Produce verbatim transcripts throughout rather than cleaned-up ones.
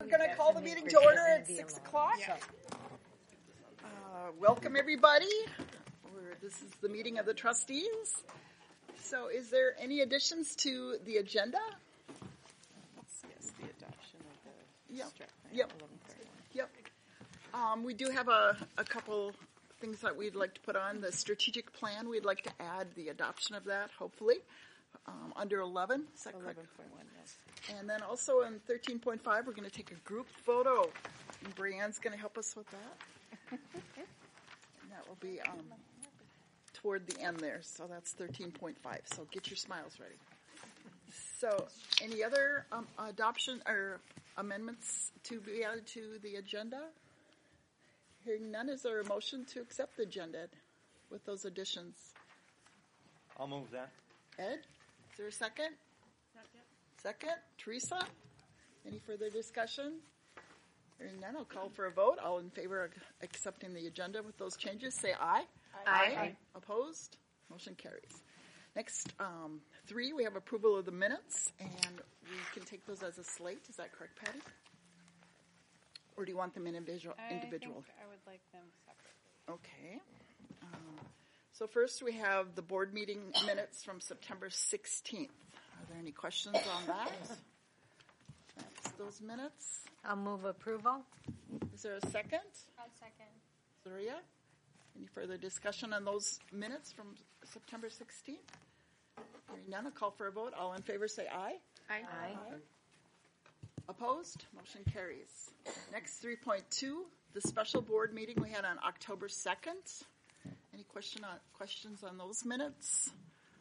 going to call the meeting to order at six o'clock. Yeah. Uh, welcome, everybody. We're, this is the meeting of the trustees. So is there any additions to the agenda? Yes, the adoption of the Yep. strat plan, Yep. eleven thirty-one. Yep. Um, we do have a, a couple things that we'd like to put on. The strategic plan, we'd like to add the adoption of that, hopefully, um, under eleven. Is that correct? eleven point one, yes. And then also in thirteen point five, we're going to take a group photo. And Brianne's going to help us with that. And that will be um, toward the end there. So that's thirteen point five. So get your smiles ready. So any other um, adoption or amendments to be added to the agenda? Hearing none, is there a motion to accept the agenda with those additions? I'll move that. Ed, is there a second? Second. Teresa? Any further discussion? Hearing none, I'll call for a vote. All in favor of accepting the agenda with those changes, say aye. Aye. Aye. Opposed? Motion carries. Next, um, three, we have approval of the minutes, and we can take those as a slate. Is that correct, Patty? Or do you want them individual? individual? I think I would like them separately. Okay. Um, so first, we have the board meeting minutes from September sixteenth. Are there any questions on that? That's those minutes. I'll move approval. Is there a second? I'll second. Zaria? Any further discussion on those minutes from September sixteenth? Hearing none, I'll call for a vote. All in favor say aye. Aye. Aye. Opposed? Motion carries. Next, three point two, the special board meeting we had on October second. Any question on, questions on those minutes?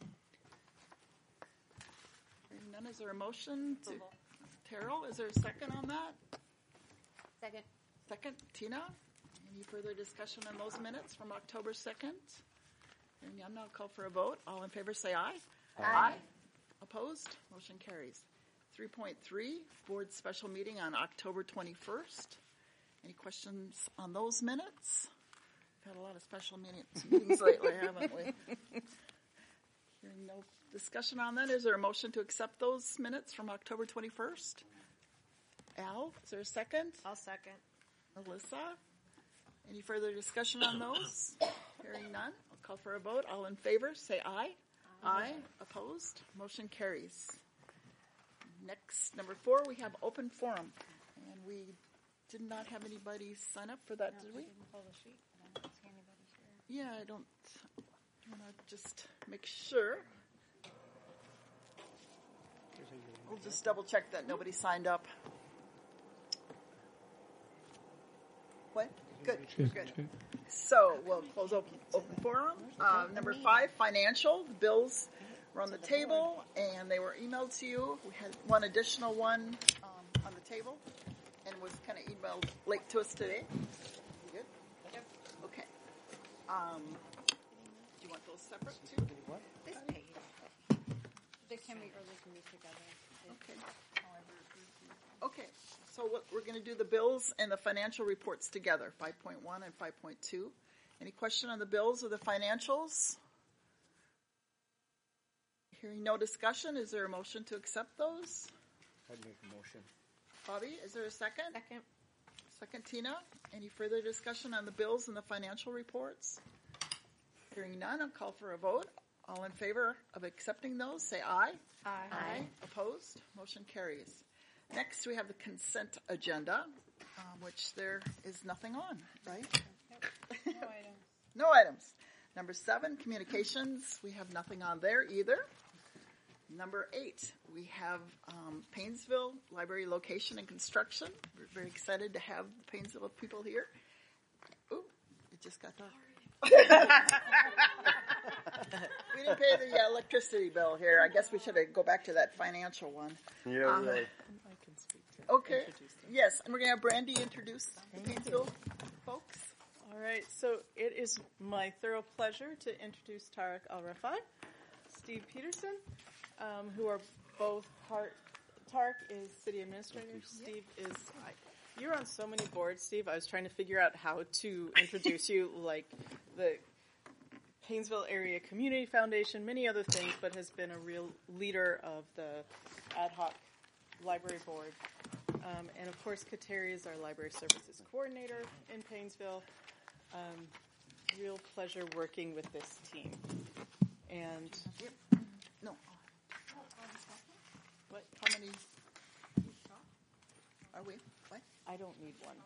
Hearing none, is there a motion to? Terrell, is there a second on that? Second. Second, Tina? Any further discussion on those minutes from October second? Hearing none, I'll call for a vote. All in favor say aye. Aye. Opposed? Motion carries. three point three, board special meeting on October twenty-first. Any questions on those minutes? We've had a lot of special meetings, meetings lately, haven't we? Hearing no discussion on that, is there a motion to accept those minutes from October twenty-first? Al, is there a second? I'll second. Alyssa? Any further discussion on those? Hearing none, I'll call for a vote. All in favor, say aye. Aye. Opposed? Motion carries. Next, number four, we have open forum. And we did not have anybody sign up for that, No, did I we? didn't pull the sheet. I don't see anybody here. Yeah, I don't want to just make sure. We'll just double check that nobody signed up. What? Good, good. So we'll close open, open forum. Uh, number five, financial. The bills were on the table and they were emailed to you. We had one additional one um, on the table and was kind of emailed late to us today. You good? Yep. Okay. Um, do you want those separate too? This page. They can be, or they can be together. Okay. Okay, so what, we're going to do the bills and the financial reports together, five point one and five point two. Any question on the bills or the financials? Hearing no discussion, is there a motion to accept those? I'd make a motion. Bobby, is there a second? Second. Second, Tina. Any further discussion on the bills and the financial reports? Hearing none, I'll call for a vote. All in favor of accepting those, say aye. Aye. Aye. Opposed? Motion carries. Next, we have the consent agenda, um, which there is nothing on, right? No items. No items. Number seven, communications. We have nothing on there either. Number eight, we have um, Painesville Library location and construction. We're very excited to have the Painesville people here. Ooh, it just got dark. We didn't pay the uh, electricity bill here. I guess we should go back to that financial one. Yeah, Um, right. I can speak to Okay. introduce them. Yes, and we're going to have Brandy introduce the Painesville folks. All right, so it is my thorough pleasure to introduce Tarek Al-Rafai, Steve Peterson, um, who are both Hart. Tarek is city administrator. Steve is. I, you're on so many boards, Steve. I was trying to figure out how to introduce you, like the Painesville Area Community Foundation, many other things, but has been a real leader of the ad hoc library board. Um, and of course, Kateri is our library services coordinator in Painesville. Um, real pleasure working with this team. And No. what? How many are we? What? I don't need one.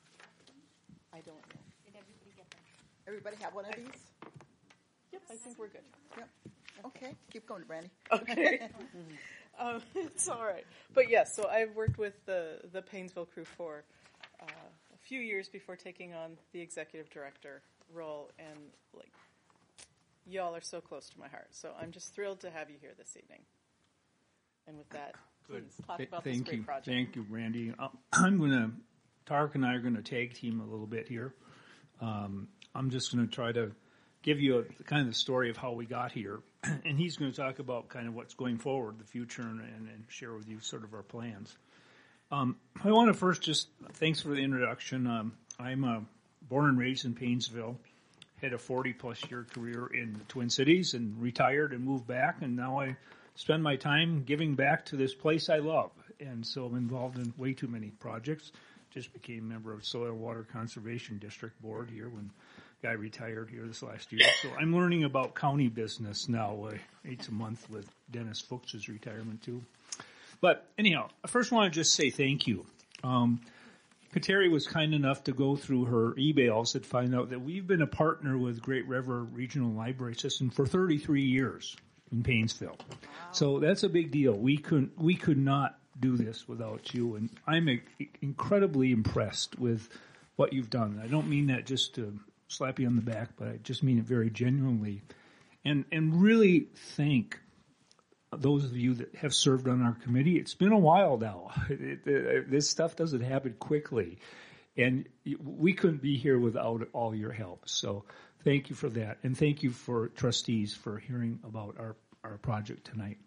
I don't know. Did everybody get them? Everybody have one of these? Yep, I think we're good. Yep. Okay. Keep going, Brandy. Okay. um, it's all right. But yes, so I've worked with the, the Painesville crew for uh, a few years before taking on the executive director role, and like, y'all are so close to my heart. So I'm just thrilled to have you here this evening. And with that, please talk Th- about this Thank great you. project. Thank you, Randy. Uh, I'm going to, Tarek and I are going to tag team a little bit here. Um, I'm just going to try to give you a kind of the story of how we got here. And he's going to talk about kind of what's going forward, the future, and, and, and share with you sort of our plans. Um, I want to first just, thanks for the introduction. Um, I'm uh, born and raised in Painesville, had a forty plus year career in the Twin Cities, and retired and moved back, and now I spend my time giving back to this place I love. And so I'm involved in way too many projects. Just became a member of Soil Water Conservation District Board here when guy retired here this last year. So I'm learning about county business now. Uh, it's a month with Dennis Fuchs's retirement too. But anyhow, I first want to just say thank you. Um, Kateri was kind enough to go through her emails and find out that we've been a partner with Great River Regional Library System for thirty-three years in Painesville. Wow. So that's a big deal. We could we could not do this without you, and I'm a, incredibly impressed with what you've done. I don't mean that just to slap you on the back, but I just mean it very genuinely, and and really thank those of you that have served on our committee. It's been a while now. It, it, this stuff doesn't happen quickly, and we couldn't be here without all your help. So thank you for that, and thank you for trustees for hearing about our, our project tonight.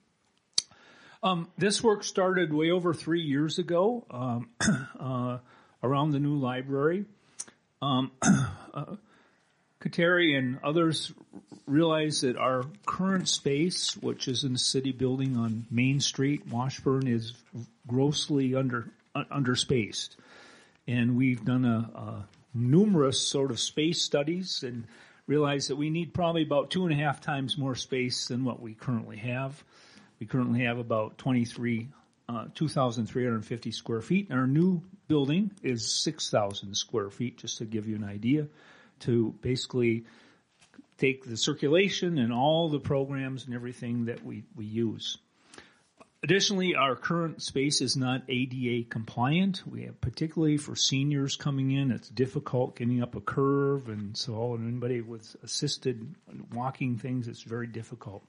Um, this work started way over three years ago um, uh, around the new library. Um, uh, Kateri and others realized that our current space, which is in the city building on Main Street, Washburn, is grossly under uh, underspaced. And we've done a, a numerous sort of space studies and realized that we need probably about two and a half times more space than what we currently have. We currently have about twenty-three, uh, two thousand three hundred fifty square feet. And our new building is six thousand square feet, just to give you an idea, to basically take the circulation and all the programs and everything that we, we use. Additionally, our current space is not A D A compliant. We have, particularly for seniors coming in, it's difficult getting up a curve, and so and anybody with assisted walking things, it's very difficult.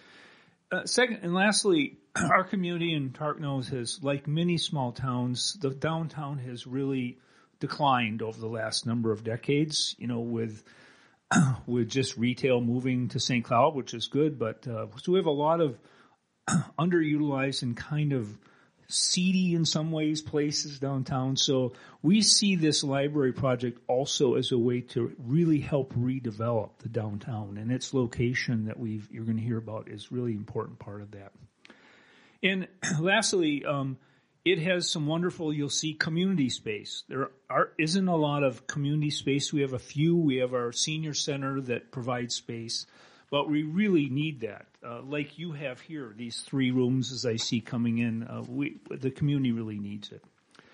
Uh, second and lastly, our community in Tark knows has, like many small towns, the downtown has really declined over the last number of decades, you know, with with just retail moving to Saint Cloud, which is good, but uh, so we have a lot of underutilized and kind of seedy in some ways places downtown. So we see this library project also as a way to really help redevelop the downtown, and its location that we've you're going to hear about is really important part of that. And lastly, um, it has some wonderful, you'll see, community space. There are, isn't a lot of community space. We have a few. We have our senior center that provides space, but we really need that. Uh, like you have here, these three rooms as I see coming in, uh, we, the community really needs it.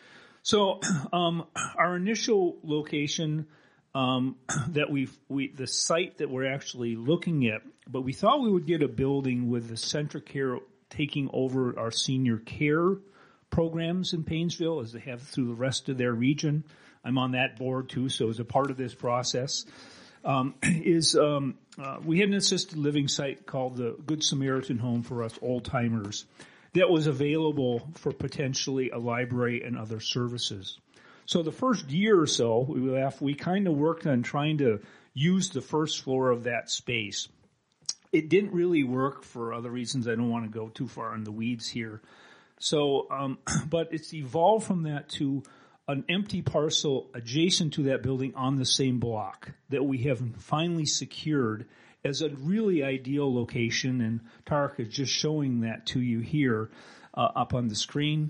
So um, our initial location um, that we've, we, the site that we're actually looking at, but we thought we would get a building with the Centricare taking over our senior care programs in Painesville as they have through the rest of their region. I'm on that board too, so as a part of this process, um, is um, uh, we had an assisted living site called the Good Samaritan Home for us old timers that was available for potentially a library and other services. So the first year or so, we laugh, we kind of worked on trying to use the first floor of that space. It didn't really work for other reasons. I don't want to go too far in the weeds here. So, um, but it's evolved from that to an empty parcel adjacent to that building on the same block that we have finally secured as a really ideal location. And Tarek is just showing that to you here uh, up on the screen.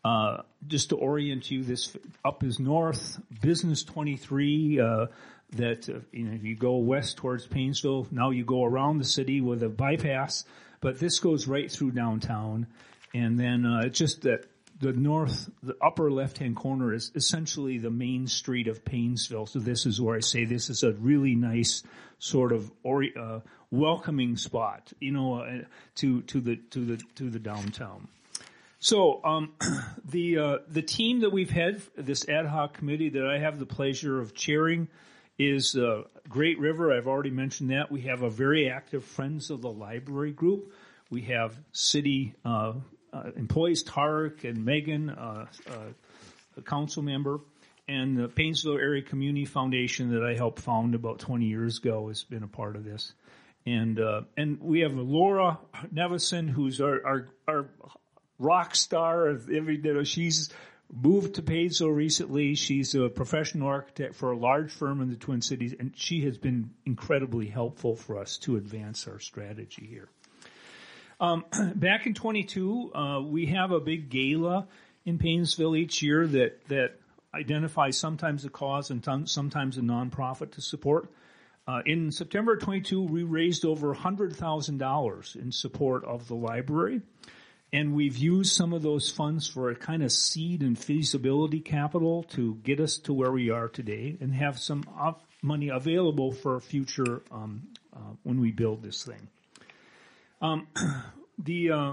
Uh, just to orient you, this up is north, Business twenty-three, uh, that, uh, you know, if you go west towards Paynesville, now you go around the city with a bypass, but this goes right through downtown. And then, uh, it's just that the north, the upper left-hand corner is essentially the main street of Paynesville. So this is where I say this is a really nice sort of or, uh, welcoming spot, you know, uh, to, to the, to the, to the downtown. So, um, the, uh, the team that we've had, this ad hoc committee that I have the pleasure of chairing is, uh, Great River. I've already mentioned that. We have a very active Friends of the Library group. We have city, uh, uh employees, Tarek and Megan, uh, uh, a council member, and the Paynesville Area Community Foundation that I helped found about twenty years ago has been a part of this. And, uh, and we have Laura Nevison, who's our, our, our rock star of every day. She's moved to Paynesville recently. She's a professional architect for a large firm in the Twin Cities, and she has been incredibly helpful for us to advance our strategy here. Um, back in twenty-two, uh, we have a big gala in Paynesville each year that, that identifies sometimes a cause and t- sometimes a nonprofit to support. Uh, in September of twenty-two, we raised over one hundred thousand dollars in support of the library. And we've used some of those funds for a kind of seed and feasibility capital to get us to where we are today and have some op- money available for future um, uh, when we build this thing. Um, the uh,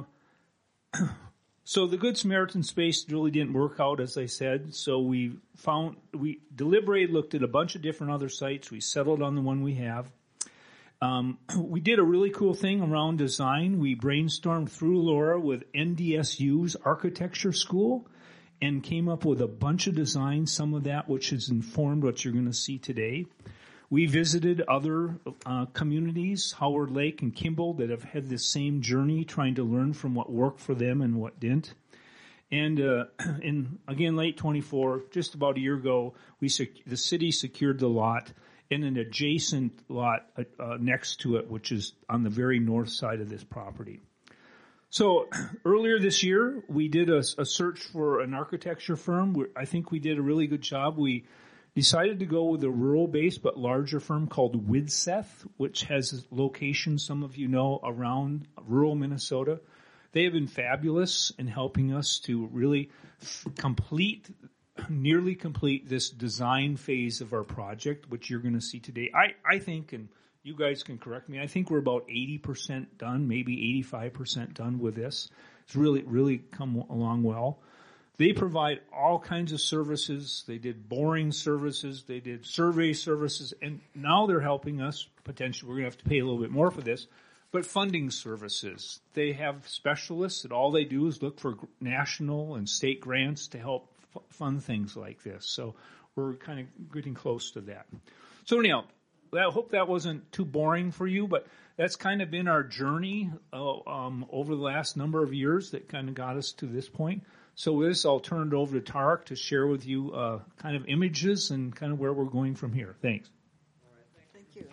so the Good Samaritan space really didn't work out, as I said. So we found we deliberated, looked at a bunch of different other sites. We settled on the one we have. Um, we did a really cool thing around design. We brainstormed through Laura with N D S U's architecture school and came up with a bunch of designs, some of that which has informed what you're going to see today. We visited other uh, communities, Howard Lake and Kimball, that have had this same journey trying to learn from what worked for them and what didn't. And uh, in, again, late twenty-four, just about a year ago, we sec- the city secured the lot in an adjacent lot uh, next to it, which is on the very north side of this property. So earlier this year, we did a, a search for an architecture firm. We're, I think we did a really good job. We decided to go with a rural-based but larger firm called Widseth, which has locations, some of you know, around rural Minnesota. They have been fabulous in helping us to really f- complete nearly complete this design phase of our project, which you're going to see today. I, I think, and you guys can correct me, I think we're about eighty percent done, maybe eighty-five percent done with this. It's really, really come along well. They provide all kinds of services. They did boring services. They did survey services. And now they're helping us, potentially, we're going to have to pay a little bit more for this, but funding services. They have specialists that all they do is look for national and state grants to help fun things like this. So we're kind of getting close to that. So anyhow, I hope that wasn't too boring for you, but that's kind of been our journey uh, um, over the last number of years that kind of got us to this point. So with this, I'll turn it over to Tarek to share with you uh, kind of images and kind of where we're going from here. Thanks. Thank you.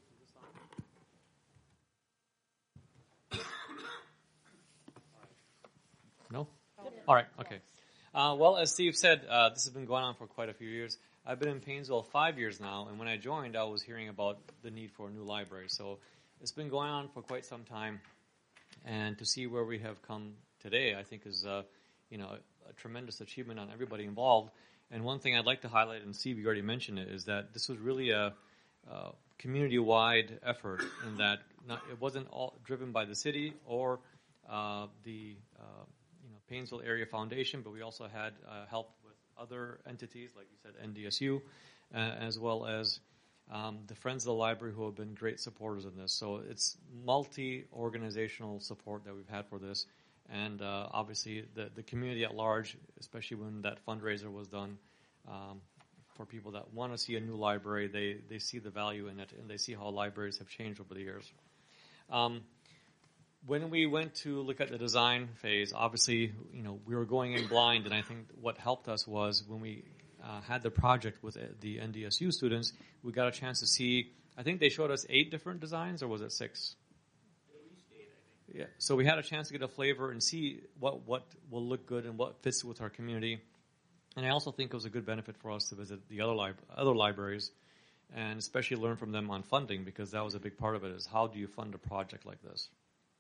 No? All right, okay. Uh, well, as Steve said, uh, this has been going on for quite a few years. I've been in Paynesville five years now, and when I joined, I was hearing about the need for a new library. So it's been going on for quite some time, and to see where we have come today, I think is, uh, you know, a, a tremendous achievement on everybody involved. And one thing I'd like to highlight, and Steve, you already mentioned it, is that this was really a, a community-wide effort in that not, it wasn't all driven by the city or uh, the uh, Paynesville Area Foundation, but we also had uh, help with other entities, like you said, N D S U, uh, as well as um, the Friends of the Library, who have been great supporters in this. So it's multi-organizational support that we've had for this, and uh, obviously the, the community at large, especially when that fundraiser was done, um, for people that want to see a new library, they, they see the value in it, and they see how libraries have changed over the years. Um, When we went to look at the design phase, obviously, you know, we were going in blind, and I think what helped us was when we uh, had the project with the N D S U students, we got a chance to see, I think they showed us eight different designs, or was it six? At least eight, I think. yeah, so we had a chance to get a flavor and see what, what will look good and what fits with our community. And I also think it was a good benefit for us to visit the other lib- other libraries and especially learn from them on funding, because that was a big part of it, is how do you fund a project like this?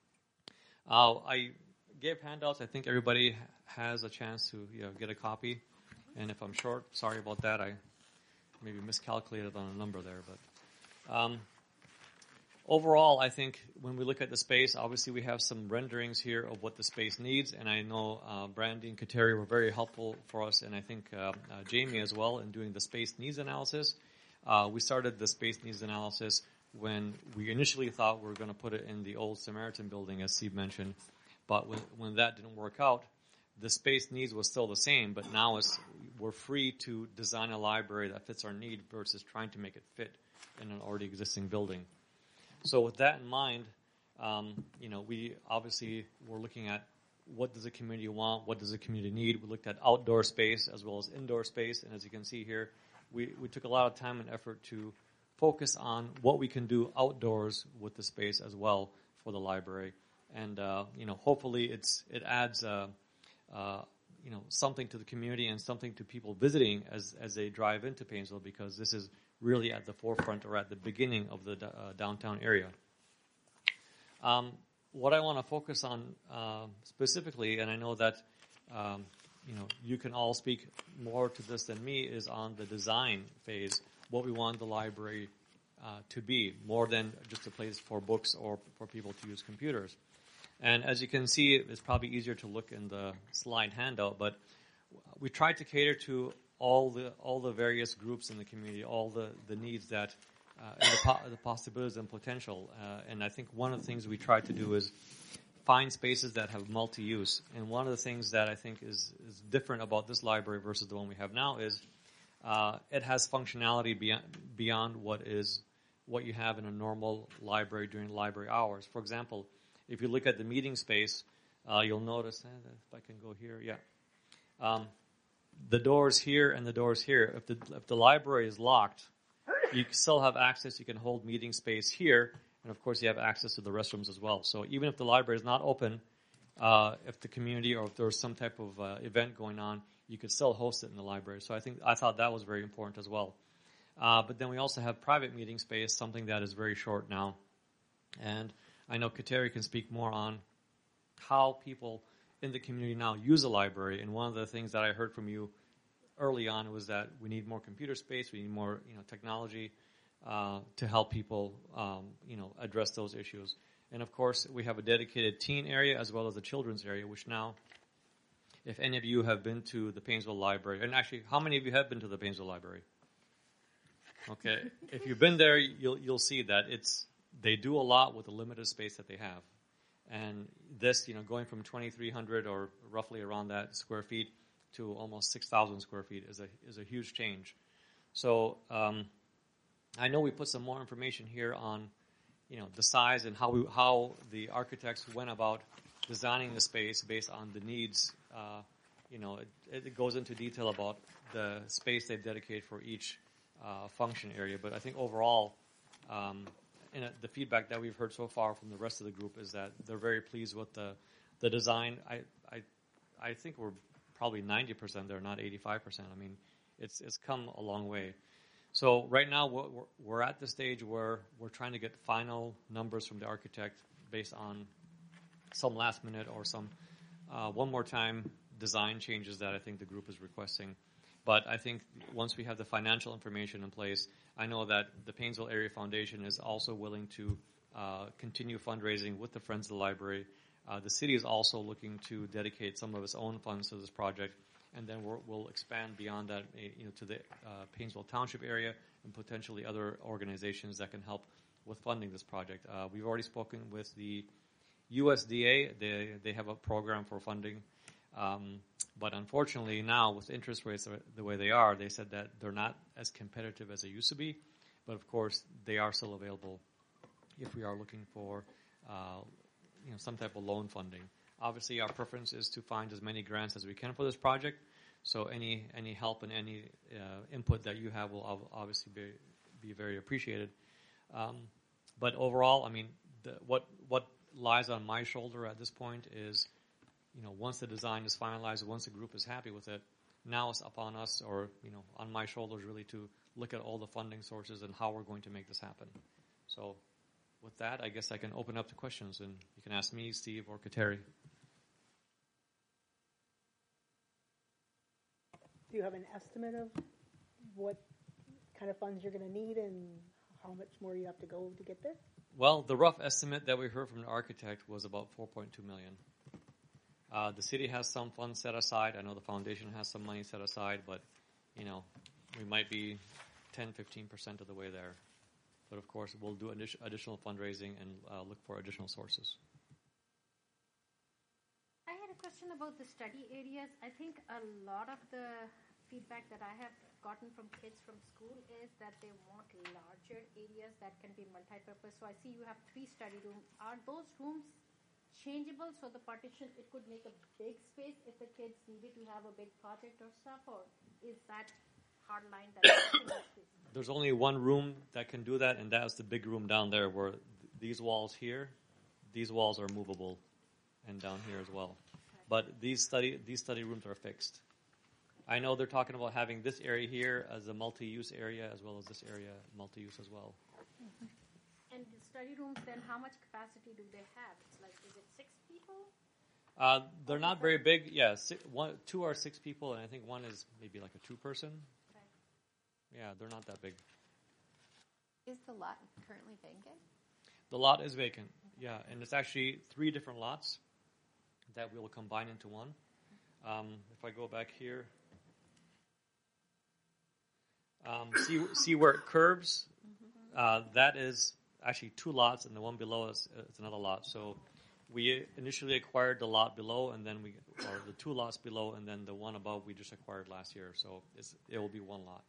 Uh, I gave handouts. I think everybody has a chance to you know, get a copy. And if I'm short, sorry about that. I maybe miscalculated on a number there. But um, overall, I think when we look at the space, obviously we have some renderings here of what the space needs. And I know uh, Brandy and Kateri were very helpful for us, and I think uh, uh, Jamie as well, in doing the space needs analysis. Uh, we started the space needs analysis when we initially thought we were going to put it in the old Samaritan building, as Steve mentioned. But when, when that didn't work out, the space needs was still the same, but now it's, we're free to design a library that fits our need versus trying to make it fit in an already existing building. So with that in mind, um, you know, we obviously were looking at what does the community want, what does the community need. We looked at outdoor space as well as indoor space, and as you can see here, we, we took a lot of time and effort to focus on what we can do outdoors with the space as well for the library. And, uh, you know, hopefully it's it adds, uh, uh, you know, something to the community and something to people visiting as, as they drive into Paynesville, because this is really at the forefront or at the beginning of the uh, downtown area. Um, what I want to focus on uh, specifically, and I know that, um, you know, you can all speak more to this than me, is on the design phase, what we want the library uh, to be, more than just a place for books or for people to use computers. And as you can see, it's probably easier to look in the slide handout, but we tried to cater to all the all the various groups in the community, all the, the needs that, uh, and the, po- the possibilities and potential. Uh, and I think one of the things we tried to do is find spaces that have multi-use. And one of the things that I think is, is different about this library versus the one we have now is uh, it has functionality beyond, beyond what is what you have in a normal library during library hours. For example, if you look at the meeting space, uh, you'll notice, eh, if I can go here, yeah. Um, the doors here and the doors here. If the, if the library is locked, you still have access. You can hold meeting space here, and of course you have access to the restrooms as well. So even if the library is not open, uh, if the community or if there's some type of uh, event going on, you could still host it in the library. So I think I thought that was very important as well. Uh, but then we also have private meeting space, something that is very short now. And I know Kateri can speak more on how people in the community now use a library. And one of the things that I heard from you early on was that we need more computer space, we need more, you know, technology uh, to help people, um, you know, address those issues. And of course, we have a dedicated teen area as well as a children's area, which now, if any of you have been to the Paynesville Library, and actually, how many of you have been to the Paynesville Library? Okay, if you've been there, you'll you'll see that it's they do a lot with the limited space that they have. And this, you know, going from twenty-three hundred or roughly around that square feet to almost six thousand square feet is a is a huge change. So um, I know we put some more information here on, you know, the size and how we, how the architects went about designing the space based on the needs. Uh, you know, it, it goes into detail about the space they've dedicated for each uh, function area. But I think overall, um, and the feedback that we've heard so far from the rest of the group is that they're very pleased with the the design. I I, I think we're probably ninety percent there, not eighty-five percent. I mean, it's it's come a long way. So right now we're, we're at the stage where we're trying to get final numbers from the architect based on some last minute or some uh, one more time design changes that I think the group is requesting. But I think once we have the financial information in place, I know that the Paynesville Area Foundation is also willing to uh, continue fundraising with the Friends of the Library. Uh, the city is also looking to dedicate some of its own funds to this project, and then we're, we'll expand beyond that, you know, to the uh, Paynesville Township area and potentially other organizations that can help with funding this project. Uh, we've already spoken with the U S D A. They they have a program for funding. Um, but unfortunately now, with interest rates the way they are, they said that they're not as competitive as they used to be. But of course, they are still available if we are looking for, uh, you know, some type of loan funding. Obviously, our preference is to find as many grants as we can for this project. So any any help and any uh, input that you have will obviously be be very appreciated. Um, but overall, I mean, the, what what lies on my shoulder at this point is, you know, once the design is finalized, once the group is happy with it, now it's upon us, or, you know, on my shoulders really to look at all the funding sources and how we're going to make this happen. So with that, I guess I can open up to questions, and you can ask me, Steve, or Kateri. Do you have an estimate of what kind of funds you're going to need and how much more you have to go to get there? Well, the rough estimate that we heard from the architect was about four point two million dollars. Uh, the city has some funds set aside. I know the foundation has some money set aside, but, you know, we might be ten, fifteen percent of the way there. But, of course, we'll do addi- additional fundraising and uh, look for additional sources. I had a question about the study areas. I think a lot of the feedback that I have gotten from kids from school is that they want larger areas that can be multi-purpose. So I see you have three study rooms. Are those rooms changeable, so the partition, it could make a big space if the kids needed to have a big project or stuff, or is that hard line that There's only one room that can do that, and that's the big room down there where th- these walls here, these walls are movable, and down here as well. But these study these study rooms are fixed. I know they're talking about having this area here as a multi-use area, as well as this area multi-use as well. Mm-hmm. And the study rooms, then how much capacity do they have? It's like, is it six people? Uh, they're not very big. Yeah, six, one, two are six people, and I think one is maybe like a two-person. Okay. Yeah, they're not that big. Is the lot currently vacant? The lot is vacant. Yeah, and it's actually three different lots that we will combine into one. Um, if I go back here, um, see see where it curves. Uh, that is actually two lots, and the one below is, is another lot. So we initially acquired the lot below, and then we, or the two lots below, and then the one above we just acquired last year. So it's, it will be one lot.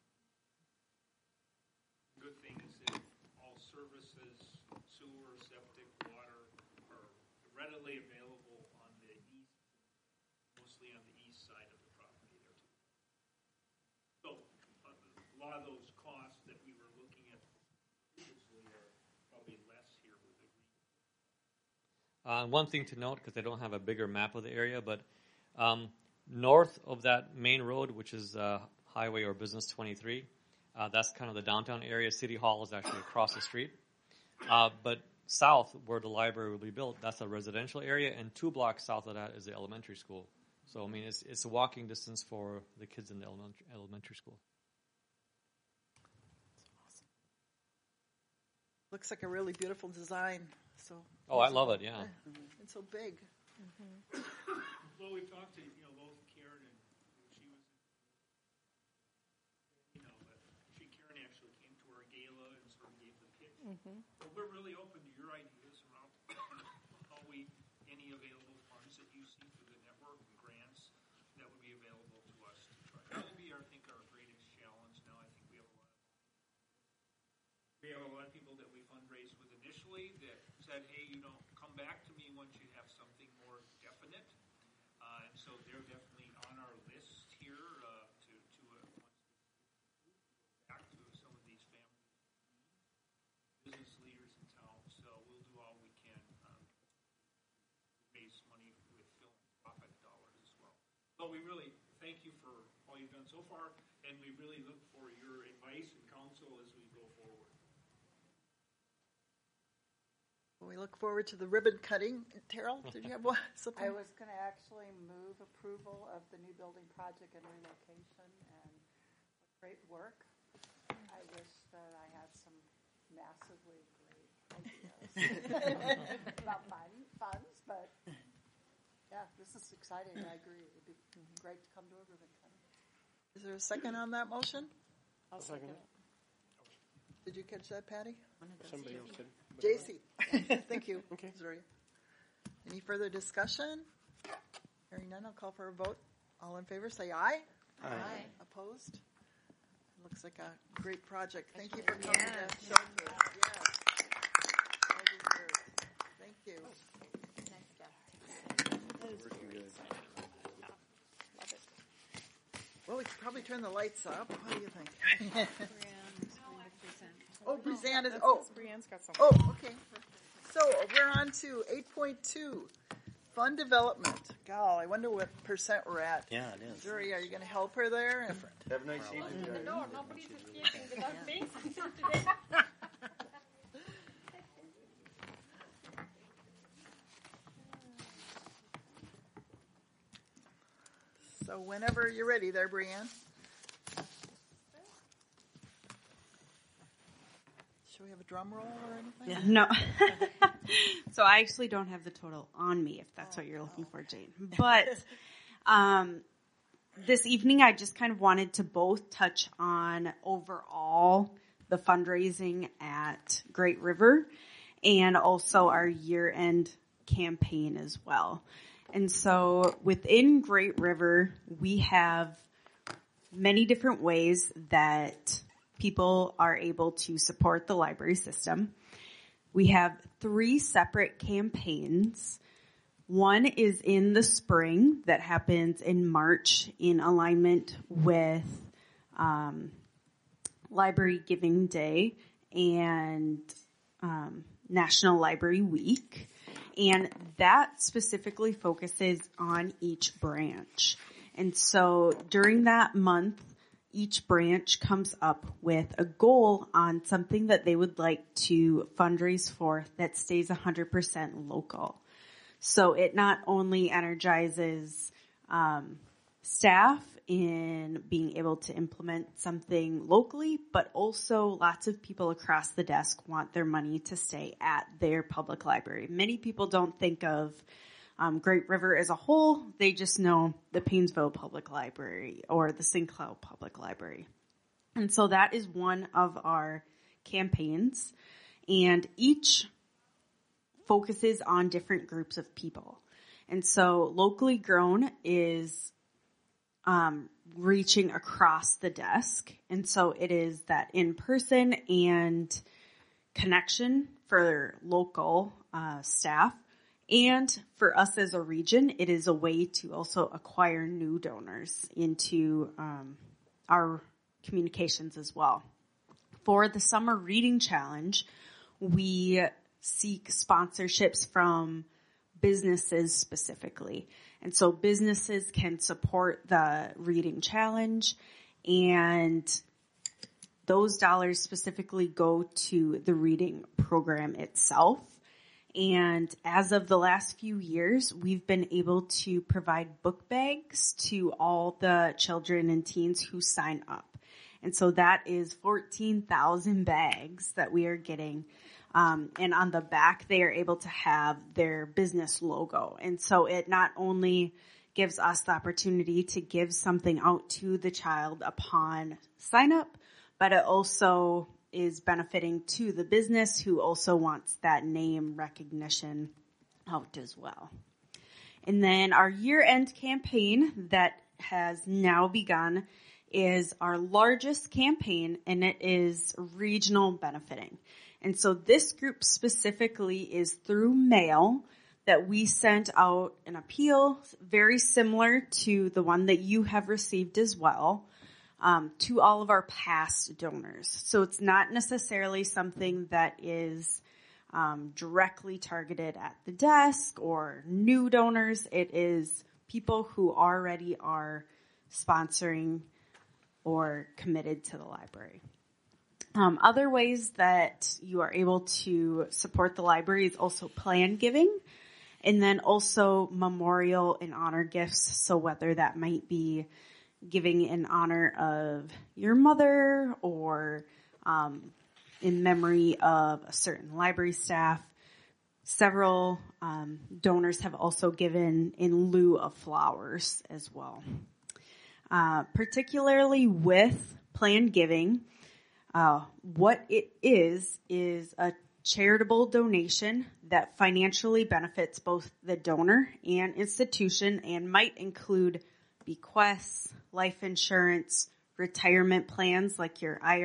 Good thing is that all services, sewer, septic, water are readily available on the east, mostly on the east side of the property there too. So uh, a lot of those costs that we were looking at previously are probably less here with the green. Uh, one thing to note, because I don't have a bigger map of the area, but um, north of that main road, which is uh, Highway or Business twenty-three, uh, that's kind of the downtown area. City Hall is actually across the street. Uh, but south, where the library will be built, that's a residential area, and two blocks south of that is the elementary school. So, I mean, it's it's a walking distance for the kids in the elementary, elementary school. Looks like a really beautiful design. So. Oh, I love it, yeah. It's so big. Mm-hmm. Well, we talked to, you know, both Karen and she was, you know, but she, Karen actually came to our gala and sort of gave the pitch. Mm-hmm. But we're really open to your ideas around how we, any available funds that you see through the network and grants that would be available to us to try. That will be, I think, our greatest challenge now. I think we have a lot of, we have a lot of people that we fundraised with initially that said, hey, you know, come back to me once you have something more definite. Uh, and so they're definitely on our list here uh, to, to uh, back to some of these family business leaders in town. So we'll do all we can um, raise money with philanthropic dollars as well. But we really thank you for all you've done so far, and we really look for your advice and counsel as we go forward. We look forward to the ribbon cutting. Terrell, did you have one? Something? I was going to actually move approval of the new building project and relocation, and great work. I wish that I had some massively great ideas about fun, funds, but yeah, this is exciting. I agree. It would be great to come to a ribbon cutting. Is there a second on that motion? I'll second it. Did you catch that, Patty? Somebody else did. J C. Thank you. Okay. Sorry. Any further discussion? Hearing none, I'll call for a vote. All in favor, say aye. Aye. Opposed? Looks like a great project. Thank you for coming Yeah. to show it to us. Yes. Well deserved. Thank you. Nice job. Love it. Well, we could probably turn the lights up. What do you think? Oh, Brianne is, oh, Brianne's got some. oh, okay. So we're on to eight point two, fund development. Gal, I wonder what percent we're at. Yeah, it is. Jury, are you going to help her there? And Have a nice evening, guys. No, nobody's escaping without being today. so whenever you're ready there, Brianne. Should we have a drum roll or anything? No. So I actually don't have the total on me, if that's what you're looking for, Jane. But um, this evening, I just kind of wanted to both touch on overall the fundraising at Great River and also our year-end campaign as well. And so within Great River, we have many different ways that people are able to support the library system. We have three separate campaigns. One is in the spring that happens in March in alignment with um, Library Giving Day and um, National Library Week. And that specifically focuses on each branch. And so during that month, each branch comes up with a goal on something that they would like to fundraise for that stays one hundred percent local. So it not only energizes um, staff in being able to implement something locally, but also lots of people across the desk want their money to stay at their public library. Many people don't think of Um, Great River as a whole, they just know the Paynesville Public Library or the Saint Cloud Public Library. And so that is one of our campaigns, and each focuses on different groups of people. And so Locally Grown is um, reaching across the desk, and so it is that in-person and connection for local uh, staff. And for us as a region, it is a way to also acquire new donors into um, our communications as well. For the Summer Reading Challenge, we seek sponsorships from businesses specifically. And so businesses can support the Reading Challenge, and those dollars specifically go to the reading program itself. And as of the last few years, we've been able to provide book bags to all the children and teens who sign up. And so that is fourteen thousand bags that we are getting. Um, and on the back, they are able to have their business logo. And so it not only gives us the opportunity to give something out to the child upon sign up, but it also is benefiting to the business who also wants that name recognition out as well. And then our year-end campaign that has now begun is our largest campaign, and it is regional benefiting. And so this group specifically is through mail that we sent out an appeal very similar to the one that you have received as well. Um, to all of our past donors. So it's not necessarily something that is um, directly targeted at the desk or new donors. It is people who already are sponsoring or committed to the library. Um, other ways that you are able to support the library is also plan giving, and then also memorial and honor gifts. So whether that might be giving in honor of your mother or um, in memory of a certain library staff. Several um, donors have also given in lieu of flowers as well. Uh, particularly with plan giving, uh, what it is is a charitable donation that financially benefits both the donor and institution and might include bequests, life insurance, retirement plans like your I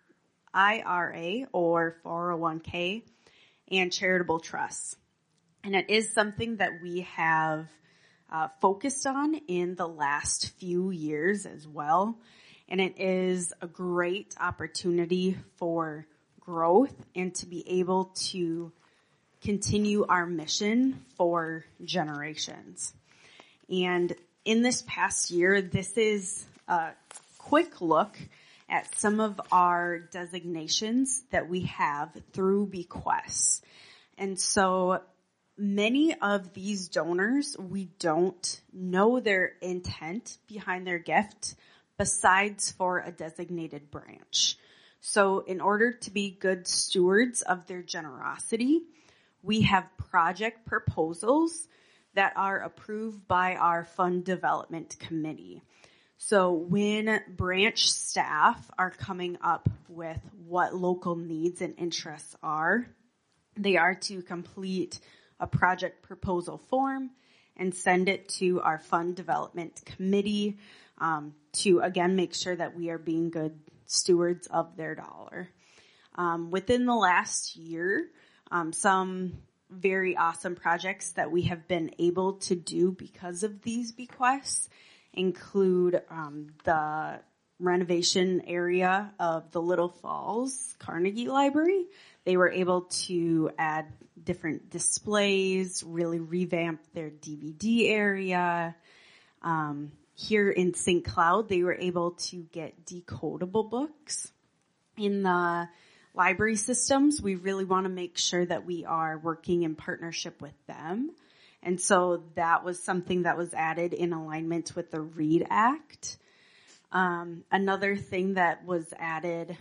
R A or four oh one k, and charitable trusts. And it is something that we have uh, focused on in the last few years as well. And it is a great opportunity for growth and to be able to continue our mission for generations. And in this past year, this is a quick look at some of our designations that we have through Bequests. And so many of these donors, we don't know their intent behind their gift besides for a designated branch. So in order to be good stewards of their generosity, we have project proposals that are approved by our fund development committee. So when branch staff are coming up with what local needs and interests are, they are to complete a project proposal form and send it to our fund development committee um, to, again, make sure that we are being good stewards of their dollar. Um, within the last year, um, some very awesome projects that we have been able to do because of these bequests include um, the renovation area of the Little Falls Carnegie Library. They were able to add different displays, really revamp their D V D area. Um, here in Saint Cloud, they were able to get decodable books. In the library systems, we really want to make sure that we are working in partnership with them. And so that was something that was added in alignment with the READ Act. Um, another thing that was added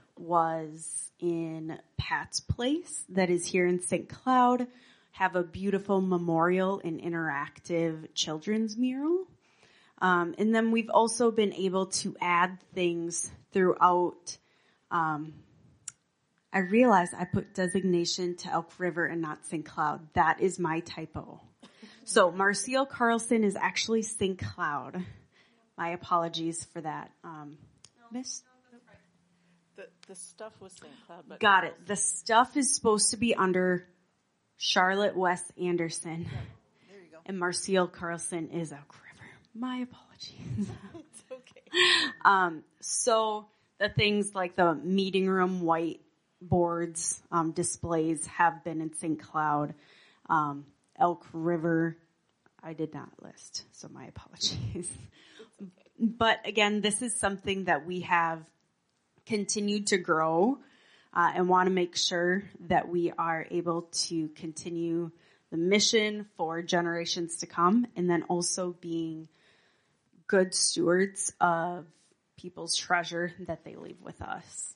was in Pat's Place, that is here in Saint Cloud, have a beautiful memorial and interactive children's mural. Um, and then we've also been able to add things throughout. Um, I realize I put designation to Elk River and not Saint Cloud. That is my typo. So Marcial Carlson is actually Saint Cloud. My apologies for that. Um, Miss? The, the stuff was Saint Cloud. But Got it. The stuff is supposed to be under Charlotte West Anderson. There you go. And Marcial Carlson is Elk River. My apologies. It's okay. um, so the things like the meeting room white boards, um, displays have been in Saint Cloud. Um, Elk River, I did not list, so my apologies. Okay. But again, this is something that we have continued to grow uh, and want to make sure that we are able to continue the mission for generations to come, and then also being good stewards of people's treasure that they leave with us.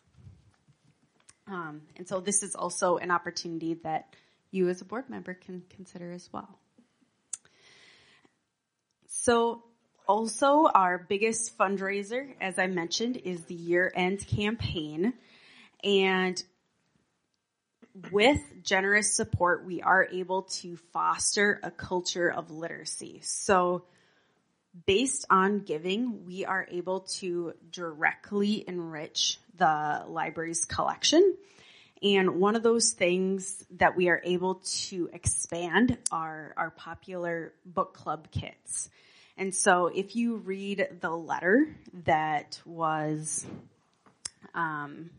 Um, and so this is also an opportunity that you as a board member can consider as well. So also our biggest fundraiser, as I mentioned, is the year-end campaign. And with generous support, we are able to foster a culture of literacy. So based on giving, we are able to directly enrich the library's collection. And one of those things that we are able to expand are our popular book club kits. And so if you read the letter that was um,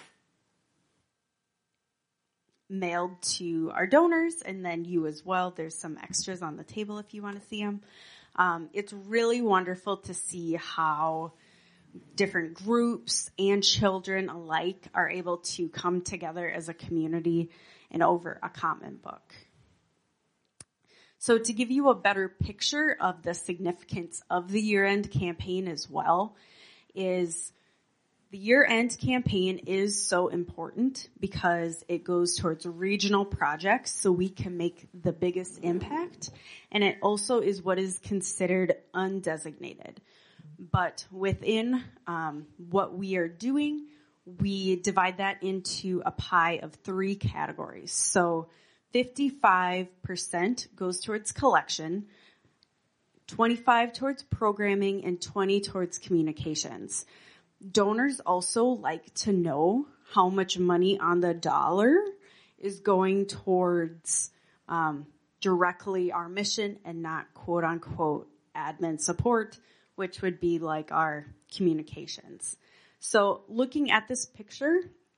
mailed to our donors, and then you as well, there's some extras on the table if you want to see them. Um, it's really wonderful to see how different groups and children alike are able to come together as a community and over a common book. So to give you a better picture of the significance of the year-end campaign as well, is the year-end campaign is so important because it goes towards regional projects so we can make the biggest impact. And it also is what is considered undesignated. But within um, what we are doing, we divide that into a pie of three categories. So fifty-five percent goes towards collection, twenty-five towards programming, and twenty towards communications. Donors also like to know how much money on the dollar is going towards um, directly our mission and not quote unquote admin support, which would be like our communications. So looking at this picture,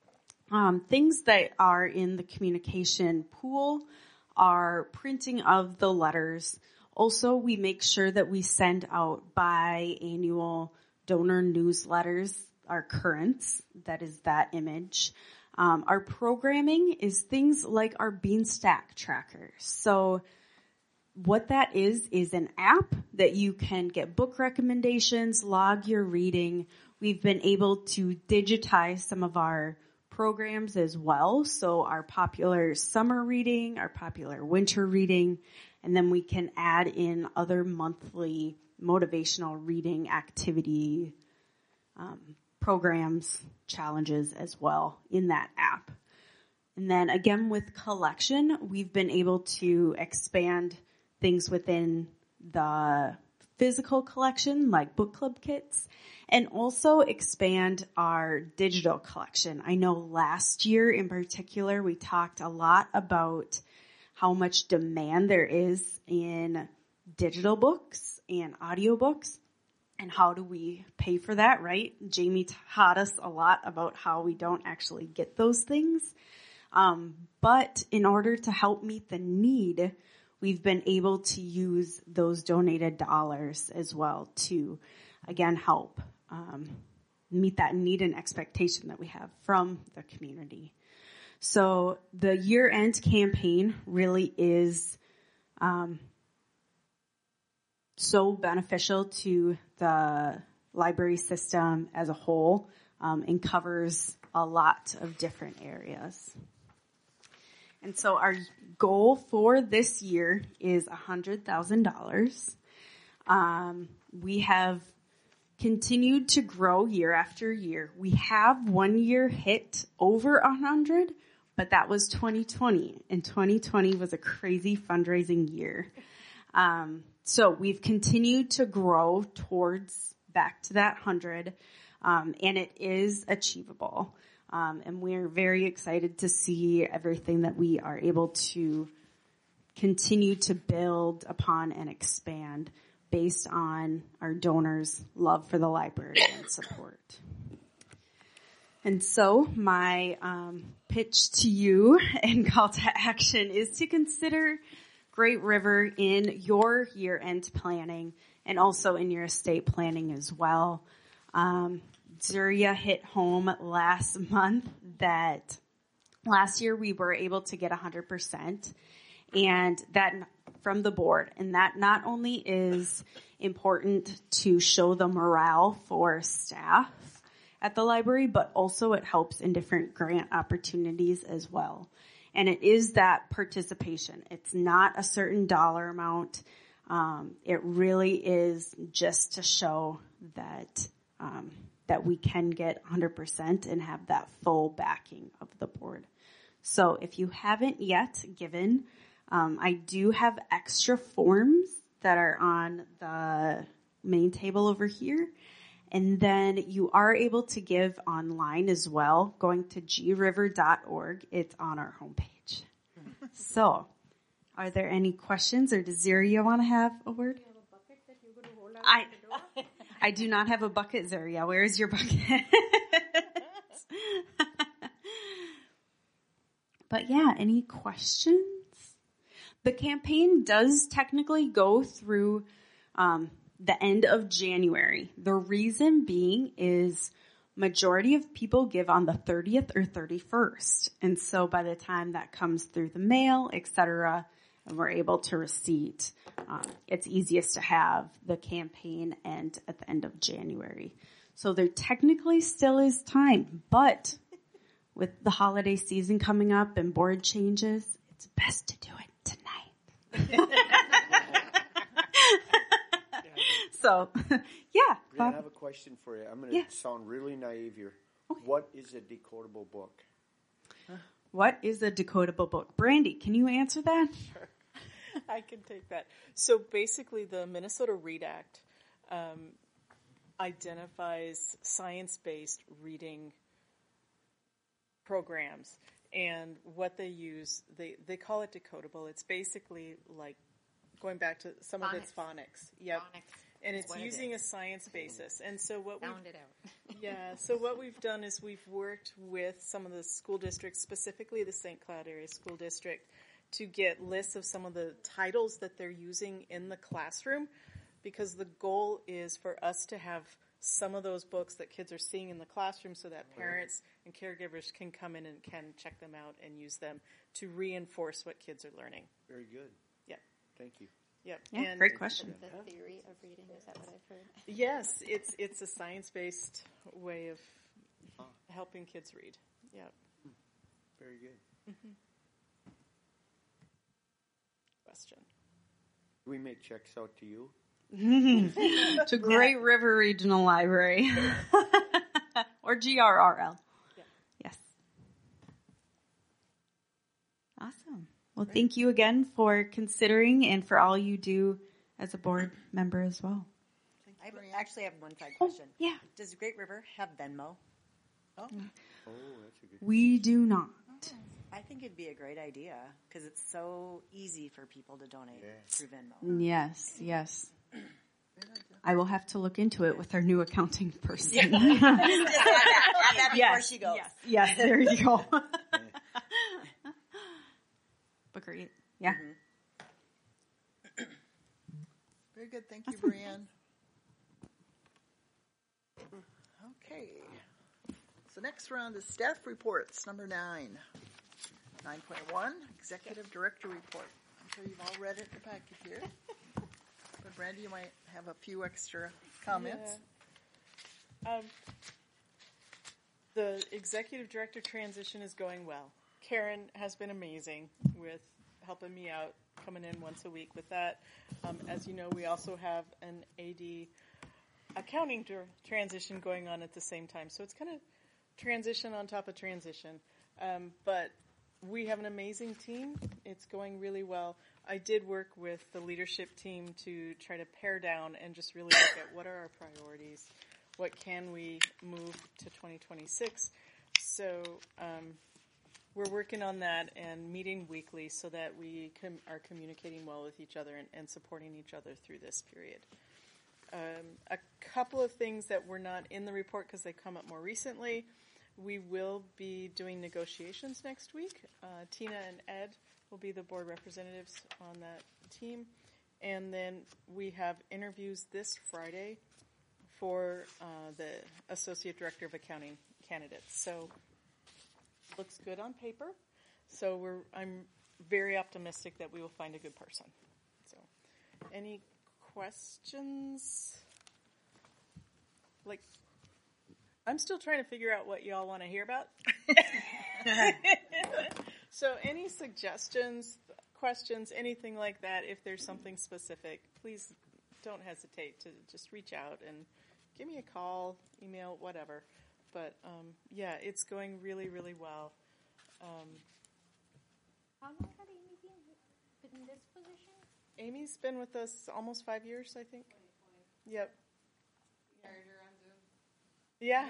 Um, things that are in the communication pool are printing of the letters. Also, we make sure that we send out biannual donor newsletters, our currents, that is that image. Um, our programming is things like our Beanstack tracker. So what that is, is an app that you can get book recommendations, log your reading. We've been able to digitize some of our programs as well. So our popular summer reading, our popular winter reading, and then we can add in other monthly motivational reading activity um, programs, challenges as well in that app. And then again with collection, we've been able to expand things within the physical collection like book club kits and also expand our digital collection. I know last year in particular, we talked a lot about how much demand there is in digital books and audiobooks and how do we pay for that, right? Jamie taught us a lot about how we don't actually get those things. Um, but in order to help meet the need, we've been able to use those donated dollars as well to, again, help um, meet that need and expectation that we have from the community. So the year-end campaign really is um, so beneficial to the library system as a whole um, and covers a lot of different areas. And so our goal for this year is one hundred thousand dollars. Um, we have continued to grow year after year. We have one year hit over one hundred, but that was twenty twenty, and twenty twenty was a crazy fundraising year. Um, so we've continued to grow towards back to that one hundred, um, and it is achievable. Um, and we're very excited to see everything that we are able to continue to build upon and expand based on our donors' love for the library and support. And so my um, pitch to you and call to action is to consider Great River in your year-end planning and also in your estate planning as well. Um, Zuria hit home last month that last year we were able to get one hundred percent and that from the board. And that not only is important to show the morale for staff at the library, but also it helps in different grant opportunities as well. And it is that participation. It's not a certain dollar amount. Um, it really is just to show that um, that we can get one hundred percent and have that full backing of the board. So if you haven't yet given, um, I do have extra forms that are on the main table over here. And then you are able to give online as well, going to g river dot org. It's on our homepage. So, are there any questions, or does Zuria want to have a word? I, I do not have a bucket, Zuria. Where is your bucket? But yeah, any questions? The campaign does technically go through um, the end of January. The reason being is majority of people give on the thirtieth or thirty-first. And so by the time that comes through the mail, et cetera, and we're able to receipt, um, it's easiest to have the campaign end at the end of January. So there technically still is time, but with the holiday season coming up and board changes, it's best to do it tonight. So, yeah. Brian, I have a question for you. I'm going to Yeah. sound really naive here. Okay. What is a decodable book? What is a decodable book? Brandy, can you answer that? Sure. I can take that. So basically the Minnesota READ Act um, identifies science-based reading programs. And what they use, they, they call it decodable. It's basically like going back to some Phonics. of its phonics. Yep. Phonics. and Is it's what it using is. a science basis. And so what we Found it out. yeah, so what we've done is we've worked with some of the school districts, specifically the Saint Cloud Area School District, to get lists of some of the titles that they're using in the classroom, because the goal is for us to have some of those books that kids are seeing in the classroom so that parents and caregivers can come in and can check them out and use them to reinforce what kids are learning. Very good. Yep. Thank you. Yep. Yeah, And great question. The theory of reading, is that what I've heard? yes, it's it's a science-based way of helping kids read. Yep. Very good. Mm-hmm. Question. Do we make checks out to you? To Great River Regional Library. Or G R R L. Yeah. Yes. Awesome. Well, thank you again for considering and for all you do as a board member as well. I actually have one side question. Yeah. Does Great River have Venmo? Oh. Oh, that's a good We do not. I think it'd be a great idea because it's so easy for people to donate Yeah. through Venmo. Yes, yes. I will have to look into it with our new accounting person. Just add that, add that before Yes, she goes. yes, yes, there you go. But great. Yeah. Very good. Thank you, Brianne. Okay. So next round is staff reports, number nine. nine point one, Executive Director Report. I'm sure you've all read it in the packet here. But Brandy, you might have a few extra comments. Yeah. Um, the executive director transition is going well. Karen has been amazing with helping me out, coming in once a week with that. Um, as you know, we also have an A D accounting tr- transition going on at the same time. So it's kind of transition on top of transition. Um, but we have an amazing team. It's going really well. I did work with the leadership team to try to pare down and just really look at what are our priorities, what can we move to twenty twenty-six. So um, we're working on that and meeting weekly so that we com- are communicating well with each other and, and supporting each other through this period. Um, a couple of things that were not in the report because they come up more recently. We will be doing negotiations next week. Uh, Tina and Ed will be the board representatives on that team. And then we have interviews this Friday for uh, the Associate Director of Accounting candidates. So looks good on paper. So we're I'm very optimistic that we will find a good person. So any questions? Like, I'm still trying to figure out what y'all want to hear about. So any suggestions, questions, anything like that, if there's something specific, please don't hesitate to just reach out and give me a call, email, whatever. But um, yeah, it's going really, really well. Um, How long had Amy been in this position? Amy's been with us almost five years, I think. Yep. Yeah.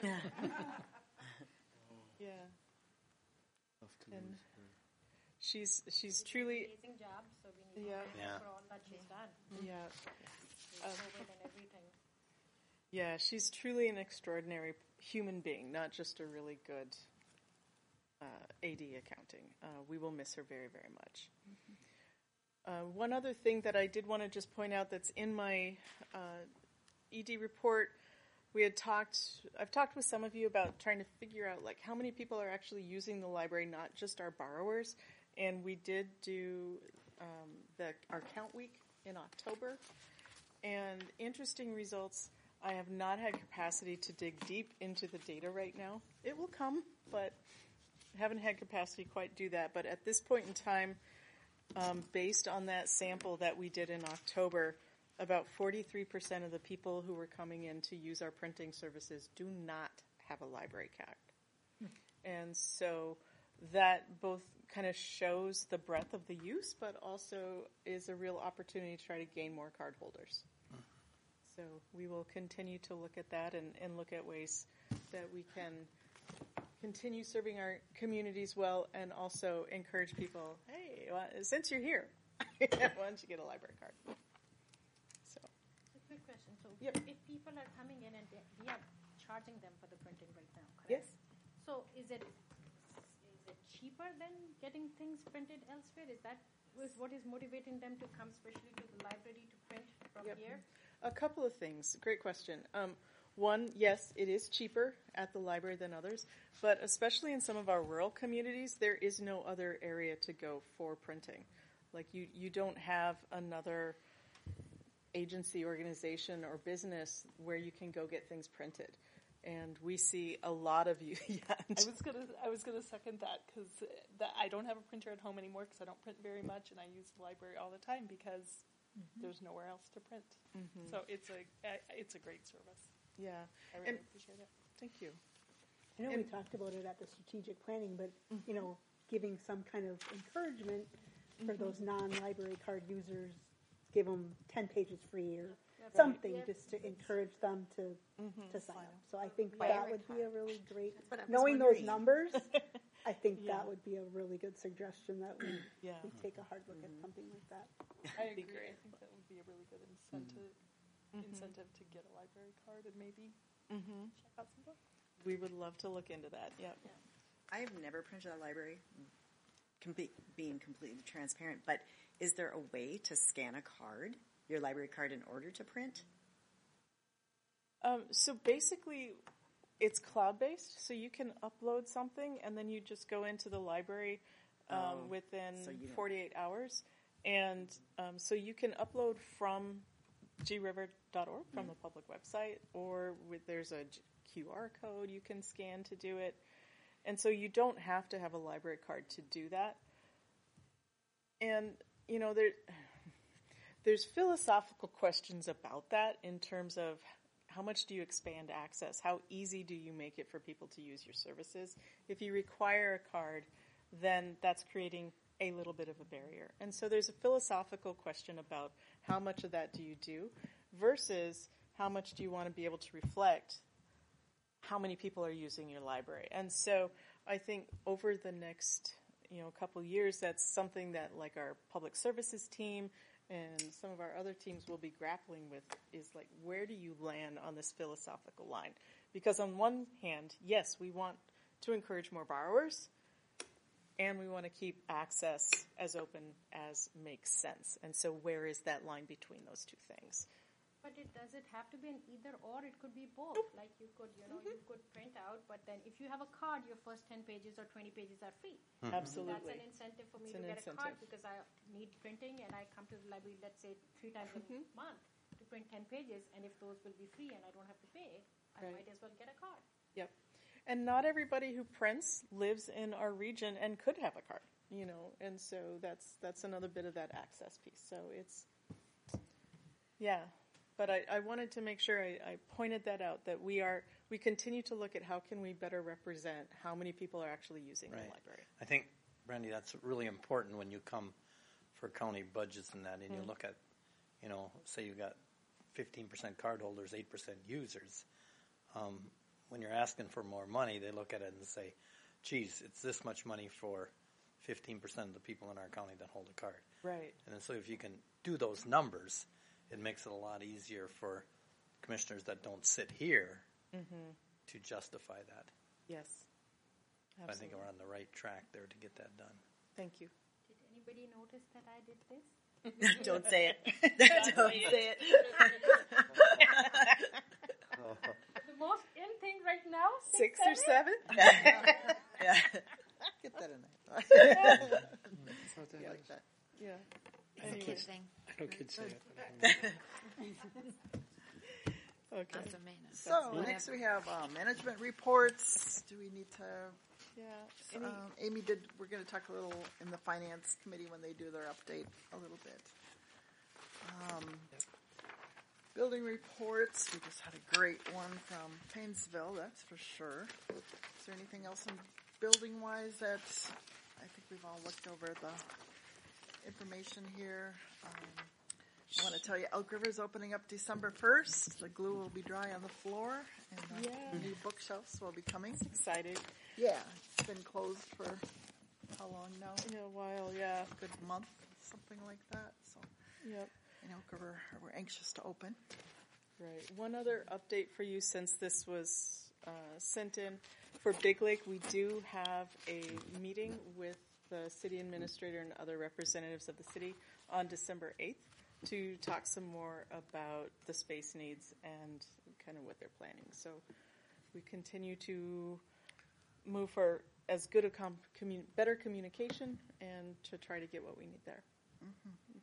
Yeah. And she's she's truly amazing job. So we need yeah. to thank her for all that she's done. Yeah. Um, COVID and everything. Yeah, she's truly an extraordinary human being, not just a really good uh, A D accounting. Uh, we will miss her very, very much. Mm-hmm. Uh, one other thing that I did want to just point out that's in my uh, E D report, we had talked, I've talked with some of you about trying to figure out like how many people are actually using the library, not just our borrowers. And we did do um, the our count week in October. And interesting results. I have not had capacity to dig deep into the data right now. It will come, but haven't had capacity to quite do that. But at this point in time, um, based on that sample that we did in October, about forty-three percent of the people who were coming in to use our printing services do not have a library card. Hmm. And so that both kind of shows the breadth of the use, but also is a real opportunity to try to gain more card holders. So we will continue to look at that and, and look at ways that we can continue serving our communities well and also encourage people, hey, well, since you're here, why don't you get a library card? So. A quick question. Yep. if people are coming in and they- we are charging them for the printing right now, Yes. correct? So is it is it cheaper than getting things printed elsewhere? Is that was what is motivating them to come specially to the library to print from Yep. here? A couple of things. Great question. Um, one, yes, it is cheaper at the library than others, but especially in some of our rural communities, there is no other area to go for printing. Like you, you don't have another agency, organization, or business where you can go get things printed. And we see a lot of you. Yeah, I was gonna, I was gonna second that because that I don't have a printer at home anymore because I don't print very much, and I use the library all the time because Mhm. there's nowhere else to print. Mhm. So it's a, uh, it's a great service. Yeah, I really and appreciate it. thank you. I know we And- talked about it at the strategic planning, but, you know, giving some kind of encouragement for Mhm. those non-library card users, give them ten pages free or Right. something Yep. just to encourage them to, Mhm. to sign up. So I think Right. that would be a really great, what I was knowing those wondering. numbers, I think Yeah. that would be a really good suggestion that we, Yeah. we take a hard look at something like that. I Be agree. great. I think that would be a really good incentive, Mhm. incentive to get a library card and maybe Mhm. check out some books. We would love to look into that. Yeah. I have never printed at a library, com- being completely transparent, but is there a way to scan a card, your library card, in order to print? Um, so basically, it's cloud-based, so you can upload something, and then you just go into the library um, Oh, within so you don't- forty-eight hours. And um, so you can upload from g river dot org, from Mm. the public website, or with, there's a G- Q R code you can scan to do it. And so you don't have to have a library card to do that. And, you know, there, there's philosophical questions about that in terms of how much do you expand access? How easy do you make it for people to use your services? If you require a card, then that's creating a little bit of a barrier. And so there's a philosophical question about how much of that do you do versus how much do you want to be able to reflect how many people are using your library. And so I think over the next, you know, couple years, that's something that like our public services team and some of our other teams will be grappling with is like, where do you land on this philosophical line? Because on one hand, yes, we want to encourage more borrowers and we want to keep access as open as makes sense. And so where is that line between those two things? But it does it have to be an either or? It could be both. Like you could, you know, you could print out, but then if you have a card, your first ten pages or twenty pages are free. Mhm. Absolutely. That's an incentive for me It's to an get a card incentive. because I need printing and I come to the library, let's say, three times a month to print ten pages. And if those will be free and I don't have to pay, I Right. might as well get a card. Yep. And not everybody who prints lives in our region and could have a card, you know, and so that's that's another bit of that access piece. So it's, yeah. But I, I wanted to make sure I, I pointed that out, that we are, we continue to look at how can we better represent how many people are actually using the Right. library. I think, Brandy, that's really important when you come for county budgets and that, and you Mm. look at, you know, say you got fifteen percent cardholders, eight percent users. Um, when you're asking for more money, they look at it and say, geez, it's this much money for fifteen percent of the people in our county that hold a card. Right. And then so if you can do those numbers, it makes it a lot easier for commissioners that don't sit here Mm-hmm. to justify that. Yes. I think Absolutely. we're on the right track there to get that done. Thank you. Did anybody notice that I did this? Don't say it. Don't say it. The most in thing right now? Six or seven? Yeah. Get that in there. Yeah. Like that. Yeah. It's a Anyway. kid thing. I know kids say it. Okay. Awesome, man. So next we have uh, management reports. Do we need to? Yeah. Any, Um, Amy did. We're going to talk a little in the finance committee when they do their update a little bit. Um, building reports. We just had a great one from Painesville. That's for sure. Is there anything else in building wise that I think we've all looked over the information here? Um, I want to tell you, Elk River is opening up December first. The glue will be dry on the floor, and the Yeah. new bookshelves will be coming. excited. Yeah, it's been closed for how long now? In a while, yeah. A good month, something like that. So, Yep. in Elk River, we're anxious to open. Right. One other update for you since this was uh, sent in. For Big Lake, we do have a meeting with the city administrator and other representatives of the city on December eighth to talk some more about the space needs and kind of what they're planning. So we continue to move for as good a com- commun- better communication and to try to get what we need there. Mm-hmm.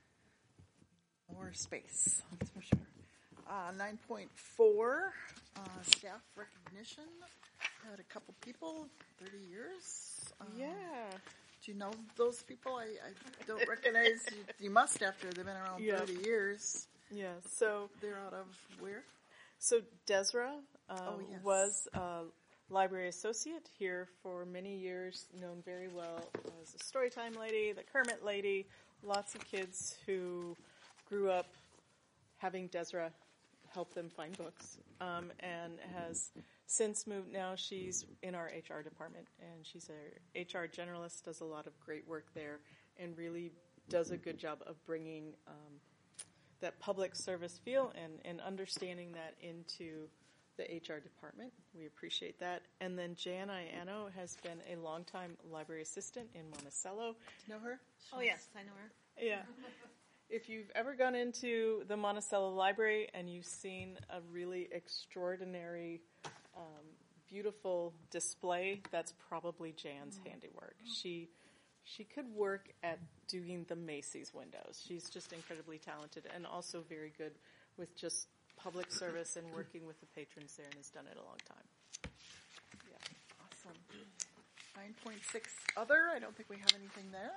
More space, that's for sure. Uh, nine point four, uh, staff recognition. Had a couple people, thirty years. Um, Yeah. Do you know those people? I, I don't recognize. you, you must after they've been around Yeah. thirty years. Yeah, so they're out of where? So Desra um, Oh, yes. was a library associate here for many years, known very well as the Storytime lady, the Kermit lady, lots of kids who grew up having Desra help them find books, um, and has since moved. Now she's in our H R department, and she's a H R generalist, does a lot of great work there, and really does a good job of bringing um, that public service feel and, and understanding that into the H R department. We appreciate that. And then Jan Iano has been a longtime library assistant in Monticello. Do you know her? Oh, yes, I know her. Yeah. If you've ever gone into the Monticello Library and you've seen a really extraordinary, um, beautiful display, that's probably Jan's mm-hmm. handiwork. She she could work at doing the Macy's windows. She's just incredibly talented and also very good with just public service and working with the patrons there, and has done it a long time. Yeah, awesome. nine point six other. I don't think we have anything there.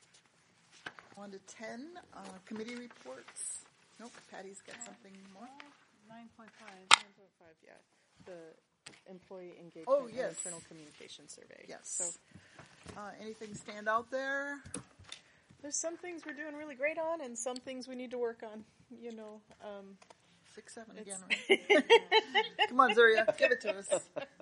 one to ten, uh, committee reports. Nope, Patty's got something more. nine point five. nine point five, yeah. The employee engagement Oh, yes. and internal communication survey. Yes. So, uh, anything stand out there? There's some things we're doing really great on and some things we need to work on, you know. Um, Six, seven again, right? Come on, Zuria, give it to us.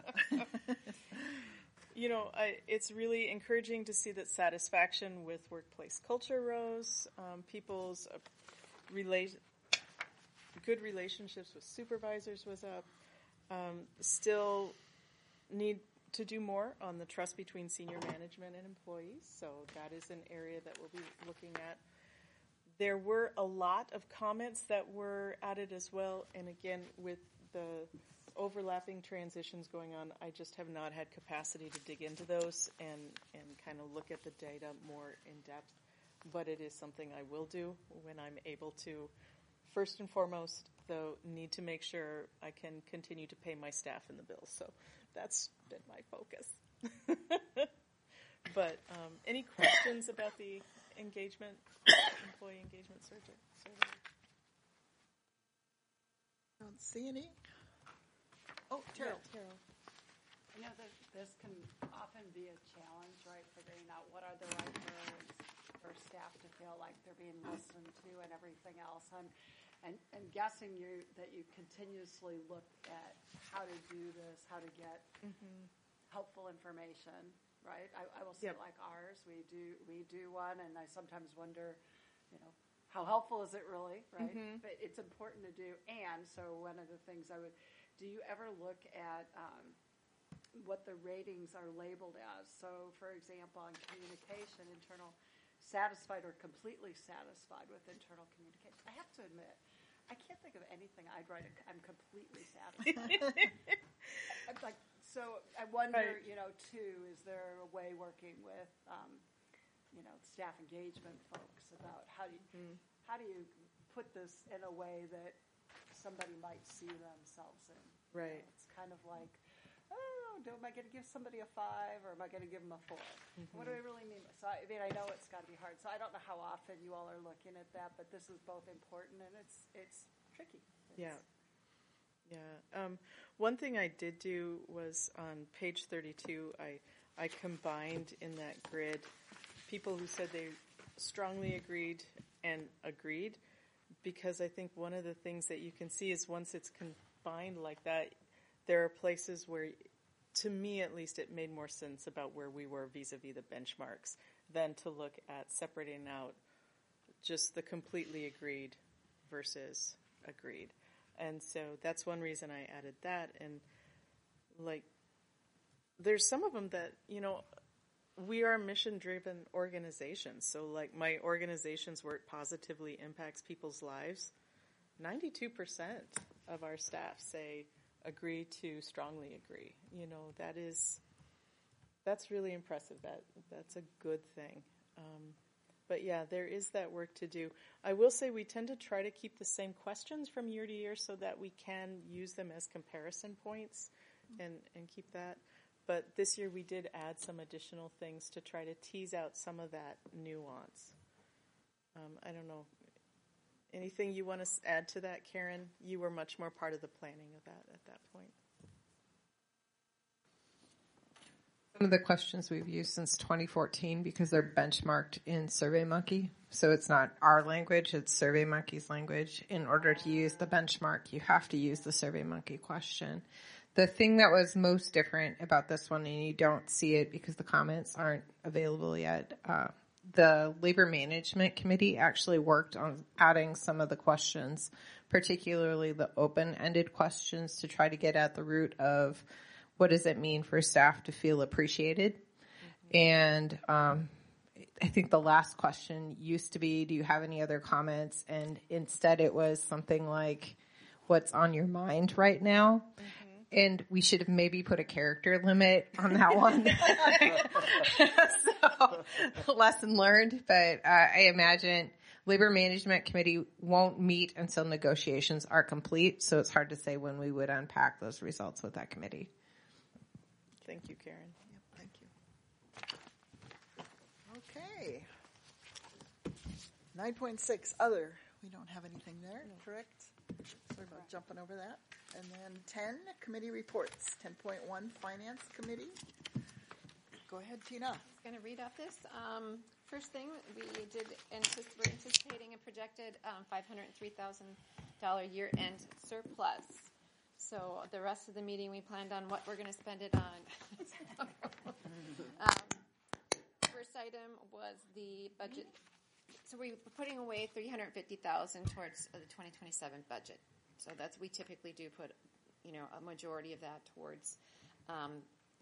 You know, I, it's really encouraging to see that satisfaction with workplace culture rose. Um, people's uh, rela- good relationships with supervisors was up. Um, still need to do more on the trust between senior management and employees. So that is an area that we'll be looking at. There were a lot of comments that were added as well. And again, with the overlapping transitions going on, I just have not had capacity to dig into those and, and kind of look at the data more in depth. But it is something I will do when I'm able to. First and foremost, though, need to make sure I can continue to pay my staff in the bills. So that's been my focus. But um, any questions about the engagement, employee engagement survey? I don't see any. Oh, Terrell. Yeah, Terrell. You know, this, this can often be a challenge, right, figuring out what are the right words for staff to feel like they're being listened to and everything else. And and, and guessing you that you continuously look at how to do this, how to get mm-hmm. helpful information, right? I, I will say yep. like ours, we do we do one, and I sometimes wonder, you know, how helpful is it really, right? Mm-hmm. But it's important to do. And so one of the things I would, do you ever look at um, what the ratings are labeled as? So, for example, on communication, internal satisfied or completely satisfied with internal communication. I have to admit, I can't think of anything I'd write. I'm completely satisfied. I'm like, so I wonder, right. you know, too, is there a way working with, um, you know, staff engagement folks about how do you, mm. how do you put this in a way that somebody might see themselves in? Right. You know, it's kind of like, oh, do, am I going to give somebody a five or am I going to give them a four? Mm-hmm. What do I really mean? So, I mean, I know it's got to be hard. So I don't know how often you all are looking at that, but this is both important and it's it's tricky. It's, yeah. Yeah. Um, one thing I did do was on page thirty-two, I, I combined in that grid people who said they strongly agreed and agreed, because I think one of the things that you can see is once it's combined like that, there are places where, to me at least, it made more sense about where we were vis-a-vis the benchmarks than to look at separating out just the completely agreed versus agreed. and so that's one reason I added that. And like, there's some of them that, you know, we are a mission-driven organization. So like my organization's work positively impacts people's lives. ninety-two percent of our staff say agree to strongly agree. You know, that is, that's really impressive. That that's a good thing. Um, but yeah, there is that work to do. I will say we tend to try to keep the same questions from year to year so that we can use them as comparison points and, and keep that. But this year we did add some additional things to try to tease out some of that nuance. Um, I don't know. Anything you want to add to that, Karen? You were much more part of the planning of that at that point. Some of the questions we've used since twenty fourteen because they're benchmarked in SurveyMonkey. So it's not our language, it's SurveyMonkey's language. In order to use the benchmark, you have to use the SurveyMonkey question. The thing that was most different about this one, and you don't see it because the comments aren't available yet, uh, the Labor Management Committee actually worked on adding some of the questions, particularly the open-ended questions, to try to get at the root of what does it mean for staff to feel appreciated. Mm-hmm. And um, I think the last question used to be, do you have any other comments? And instead it was something like, what's on your mind right now? Mm-hmm. And we should have maybe put a character limit on that one. So, lesson learned. But uh, I imagine Labor Management Committee won't meet until negotiations are complete. So it's hard to say when we would unpack those results with that committee. Thank you, Karen. Yep, thank you. Okay. nine point six, other. We don't have anything there, no. Correct? Sorry about jumping over that. And then ten, committee reports. ten point one, Finance Committee. Go ahead, Tina. I was going to read off this. Um, first thing, we did anticipate, we're anticipating a projected um, five hundred three thousand dollars year-end surplus. So the rest of the meeting, we planned on what we're going to spend it on. um, first item was the budget. So we were putting away three hundred fifty thousand dollars towards the twenty twenty-seven budget. So that's, we typically do put, you know, a majority of that towards um,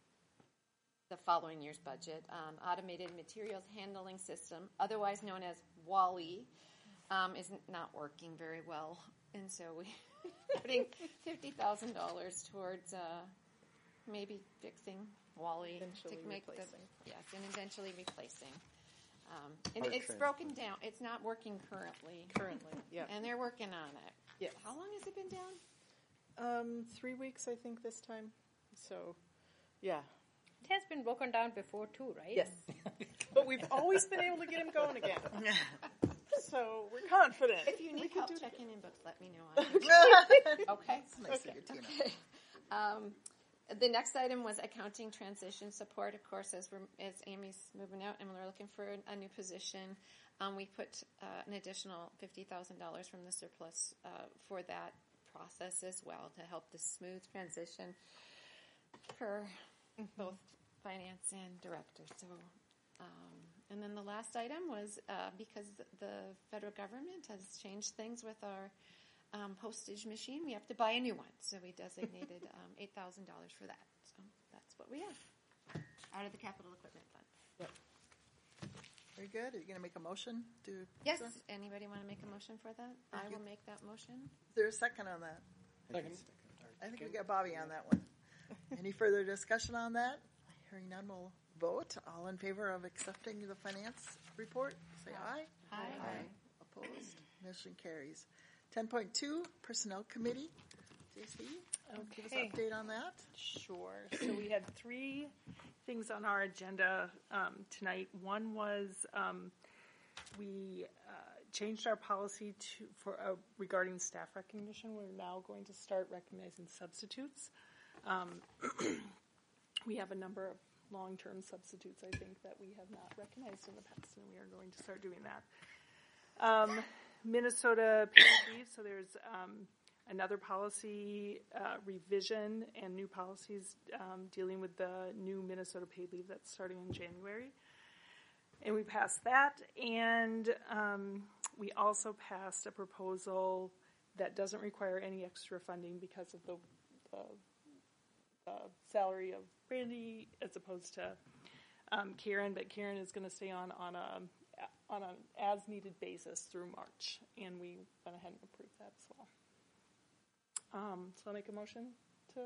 the following year's budget. Um, automated materials handling system, otherwise known as WALL-E, um, is not working very well. And so we're putting fifty thousand dollars towards uh, maybe fixing WALL-E eventually to make replacing. the, yes, and eventually replacing. Um, and Hard it's trend. broken down. It's not working currently. Currently, yeah. And they're working on it. Yes. How long has it been down? Um, three weeks, I think, this time. So, yeah. It has been broken down before too, right? Yes. But we've always been able to get him going again. So we're confident. If you need we help do checking in books, let me know. Okay. It's nice okay. of you, Tina. Okay. Um, the next item was accounting transition support. Of course, as we're as Amy's moving out and we're looking for a new position, um, we put uh, an additional fifty thousand dollars from the surplus uh, for that process as well to help the smooth transition for mm-hmm. both finance and director. So, um, and then the last item was uh, because the federal government has changed things with our um, postage machine, we have to buy a new one. So we designated um, eight thousand dollars for that. So that's what we have out of the capital equipment fund. Yep. Very good. Are you going to make a motion? To yes. Does anybody want to make a motion for that? Thank I you. will make that motion. Is there a second on that? Second. I think we got Bobby on that one. Any further discussion on that? Hearing none, we'll vote. All in favor of accepting the finance report, say aye. Aye. Aye. aye. Opposed? Motion carries. ten point two, Personnel Committee. J C, okay. Give us an update on that. Sure. So we had three things on our agenda um, tonight. One was um, we uh, changed our policy to for uh, regarding staff recognition. We're now going to start recognizing substitutes. Um, we have a number of long-term substitutes, I think, that we have not recognized in the past, and we are going to start doing that. Um, Minnesota paid leave, so there's um, another policy uh, revision and new policies um, dealing with the new Minnesota paid leave that's starting in January. And we passed that, and um, we also passed a proposal that doesn't require any extra funding because of the, the, the salary of Brandy as opposed to um, Karen, but Karen is going to stay on on a on an as-needed basis through March, and we went ahead and approved that as well. Um, so I'll make a motion to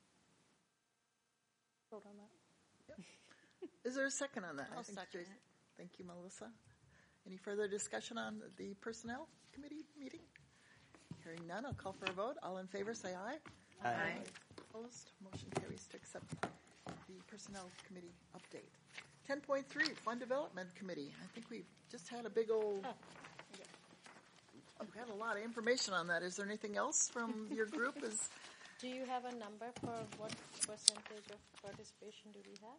vote on that. Yep. Is there a second on that? I'll I think second Jason- it. Thank you, Melissa. Any further discussion on the personnel committee meeting? Hearing none, I'll call for a vote. All in favor, say aye. Aye. Opposed? Motion carries to accept the personnel committee update. ten point three, Fund Development Committee. I think we've just had a big old, we've had a lot of information on that. Is there anything else from your group? Is Do you have a number for what percentage of participation do we have?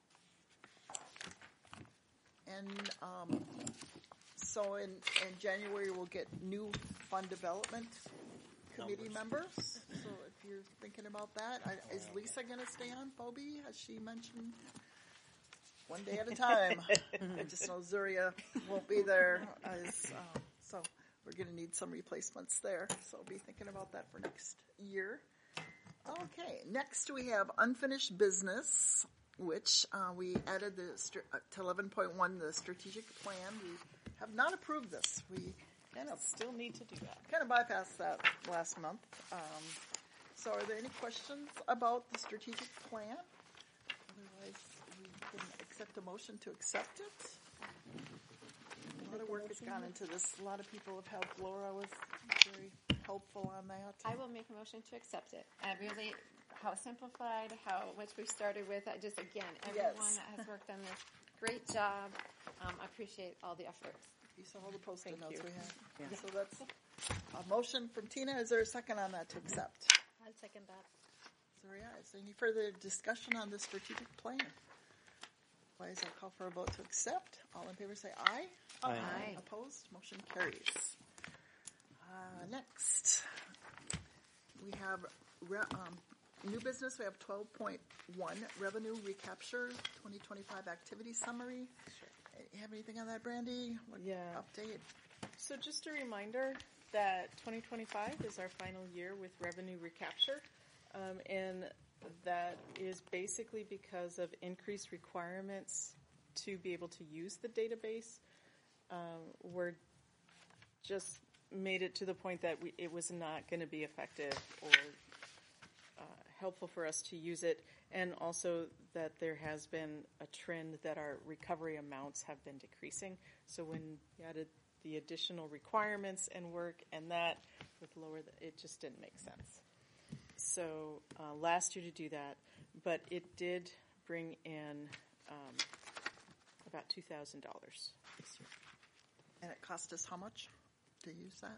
And um, so in, in January, we'll get new Fund Development Committee Numbers. members. So if you're thinking about that, I, is Lisa going to stay on, Phoebe? Has she mentioned? One day at a time. I just know Zuria won't be there. As, uh, so we're going to need some replacements there. So be thinking about that for next year. Okay, next we have unfinished business, which uh, we added the st- uh, to eleven point one, the strategic plan. We have not approved this. We kind of Still need to do that. kind of bypassed that last month. Um, so are there any questions about the strategic plan? Otherwise, we can accept a motion to accept it. A lot of work has gone into this. A lot of people have helped. Laura was very helpful on that. I will make a motion to accept it. And really, how simplified, how much we've started with. I just, again, everyone Yes. that has worked on this, great job. Um, I appreciate all the efforts. You saw all the post-it Thank notes you. we have. So that's a motion from Tina. Is there a second on that to accept? I'll second that. Sorry, is there any further discussion on the strategic plan? Otherwise, I'll call for a vote to accept. All in favor say aye. Aye. Aye. Opposed? Motion carries. Uh, next, we have re- um, new business. We have twelve point one, revenue recapture, twenty twenty-five activity summary. You have anything on that, Brandy? What Yeah. Update? So just a reminder that twenty twenty-five is our final year with revenue recapture, um, and that is basically because of increased requirements to be able to use the database. Um, we're just made it to the point that we, it was not going to be effective or uh, helpful for us to use it, and also that there has been a trend that our recovery amounts have been decreasing. So when we added the additional requirements and work and that with lower, the, it just didn't make sense. So uh, last year to do that, but it did bring in um, about two thousand dollars this year. And it cost us how much to use that?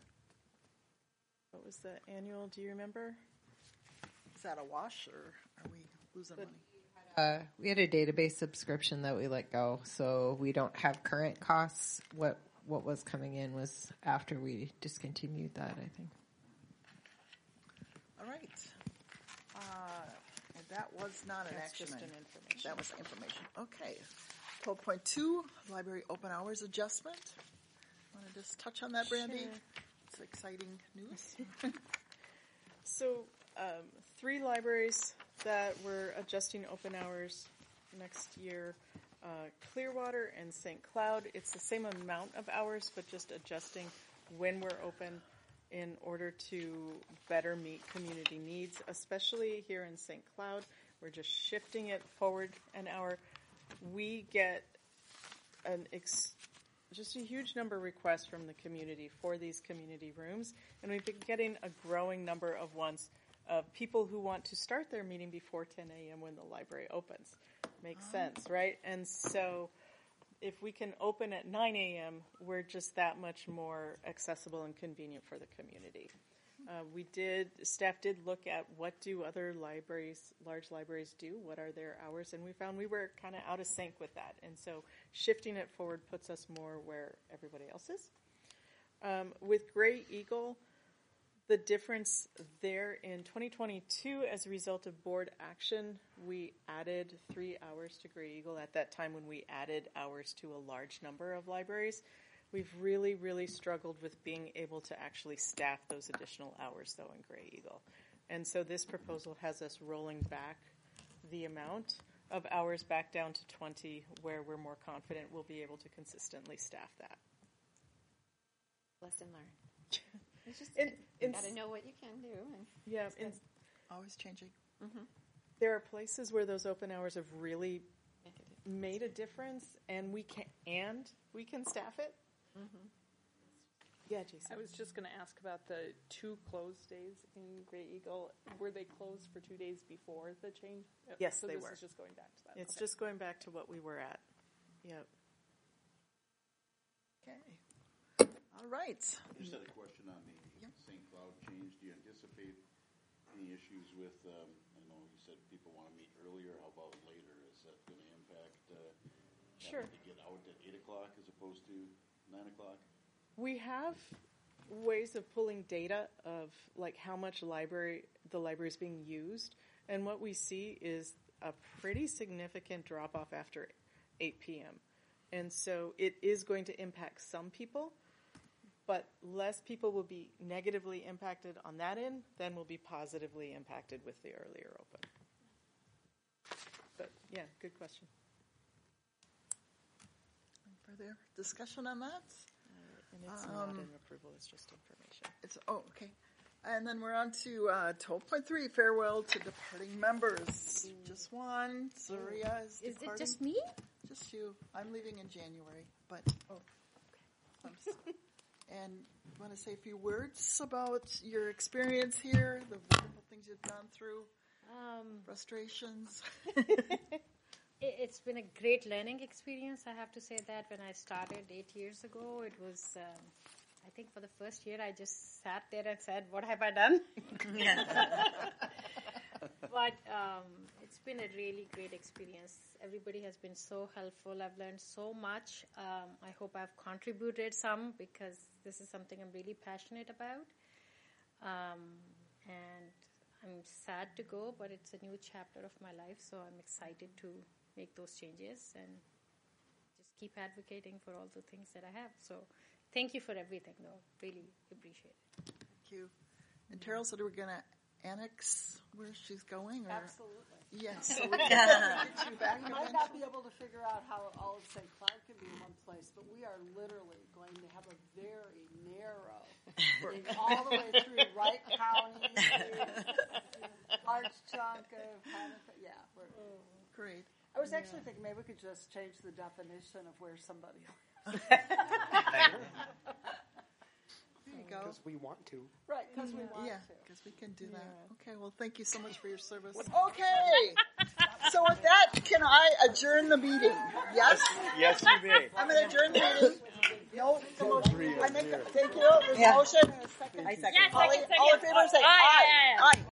What was the annual, do you remember? Is that a wash, or are we losing money? Uh, we had a database subscription that we let go, so we don't have current costs. What what was coming in was after we discontinued that, I think. All right. Uh, and that was not an That's action. just an item. information. That was information. Okay. twelve point two, library open hours adjustment. Want to just touch on that, Brandy? Sure. It's exciting news. So, um, three libraries that we're adjusting open hours next year, uh, Clearwater and Saint Cloud. It's the same amount of hours, but just adjusting when we're open in order to better meet community needs, especially here in Saint Cloud. We're just shifting it forward an hour. We get an ex- just a huge number of requests from the community for these community rooms, and we've been getting a growing number of ones of people who want to start their meeting before ten a.m. when the library opens. Makes sense, right? And so if we can open at nine a.m., we're just that much more accessible and convenient for the community. Uh, we did, staff did look at what do other libraries, large libraries do, what are their hours, and we found we were kind of out of sync with that. And so shifting it forward puts us more where everybody else is. Um, with Gray Eagle, the difference there in twenty twenty-two, as a result of board action, we added three hours to Gray Eagle at that time when we added hours to a large number of libraries. We've really, really struggled with being able to actually staff those additional hours, though, in Gray Eagle. And so this proposal has us rolling back the amount of hours back down to twenty, where we're more confident we'll be able to consistently staff that. Lesson learned. It's just, In- you in- got to know what you can do. And Yeah, in, Always changing. Mhm. there are places where those open hours have really made a difference, and we can and we can staff it. Mhm. Yeah, Jason. I was just going to ask about the two closed days in Gray Eagle. Were they closed for two days before the change? Uh, Yes, so they this were. is just going back to that. It's Okay. just going back to what we were at. Yep. Okay. All right. I just had a question on the Saint Cloud change. Do you anticipate any issues with, um, I know you said people want to meet earlier. How about later? Is that going to impact uh, Sure. having to get out at eight o'clock as opposed to nine o'clock? We have ways of pulling data of like how much library the library is being used, and what we see is a pretty significant drop off after eight p.m. And so it is going to impact some people, but less people will be negatively impacted on that end than will be positively impacted with the earlier open. But yeah, good question. Further discussion on that? And it's not Um, an approval, it's just information. It's, oh, okay. And then we're on to uh, twelve point three, farewell to departing members. Just one. Surya is Is departing. it just me? Just you. I'm leaving in January, but oh, okay. And want to say a few words about your experience here, the wonderful things you've gone through, Um, frustrations. it, it's been a great learning experience. I have to say that when I started eight years ago, it was, um, I think for the first year, I just sat there and said, what have I done? But um, it's been a really great experience. Everybody has been so helpful. I've learned so much. Um, I hope I've contributed some because this is something I'm really passionate about. Um, and I'm sad to go, but it's a new chapter of my life, so I'm excited to make those changes and just keep advocating for all the things that I have. So thank you for everything, though. Really appreciate it. Thank you. And Terrell said we're going to annex where she's going? Or? Absolutely. Yes. So we can get you back We might not be eventually. able to figure out how all of Saint Cloud can be in one place, but we are literally going to have a very narrow thing all the way through Wright County, a large chunk of Hannaford. Yeah, we're great. I was actually thinking maybe we could just change the definition of where somebody lives. There you go. Because we want to. Right, because we want Yeah, to. because we can do that. Okay, well, tink you so much for your service. Okay. So with that, can I adjourn the meeting? Yes? Yes, you may. I'm going to adjourn the meeting. No, the motion. I make, thank you. There's a Yeah. motion. I second. All, all in favor, say aye. Aye.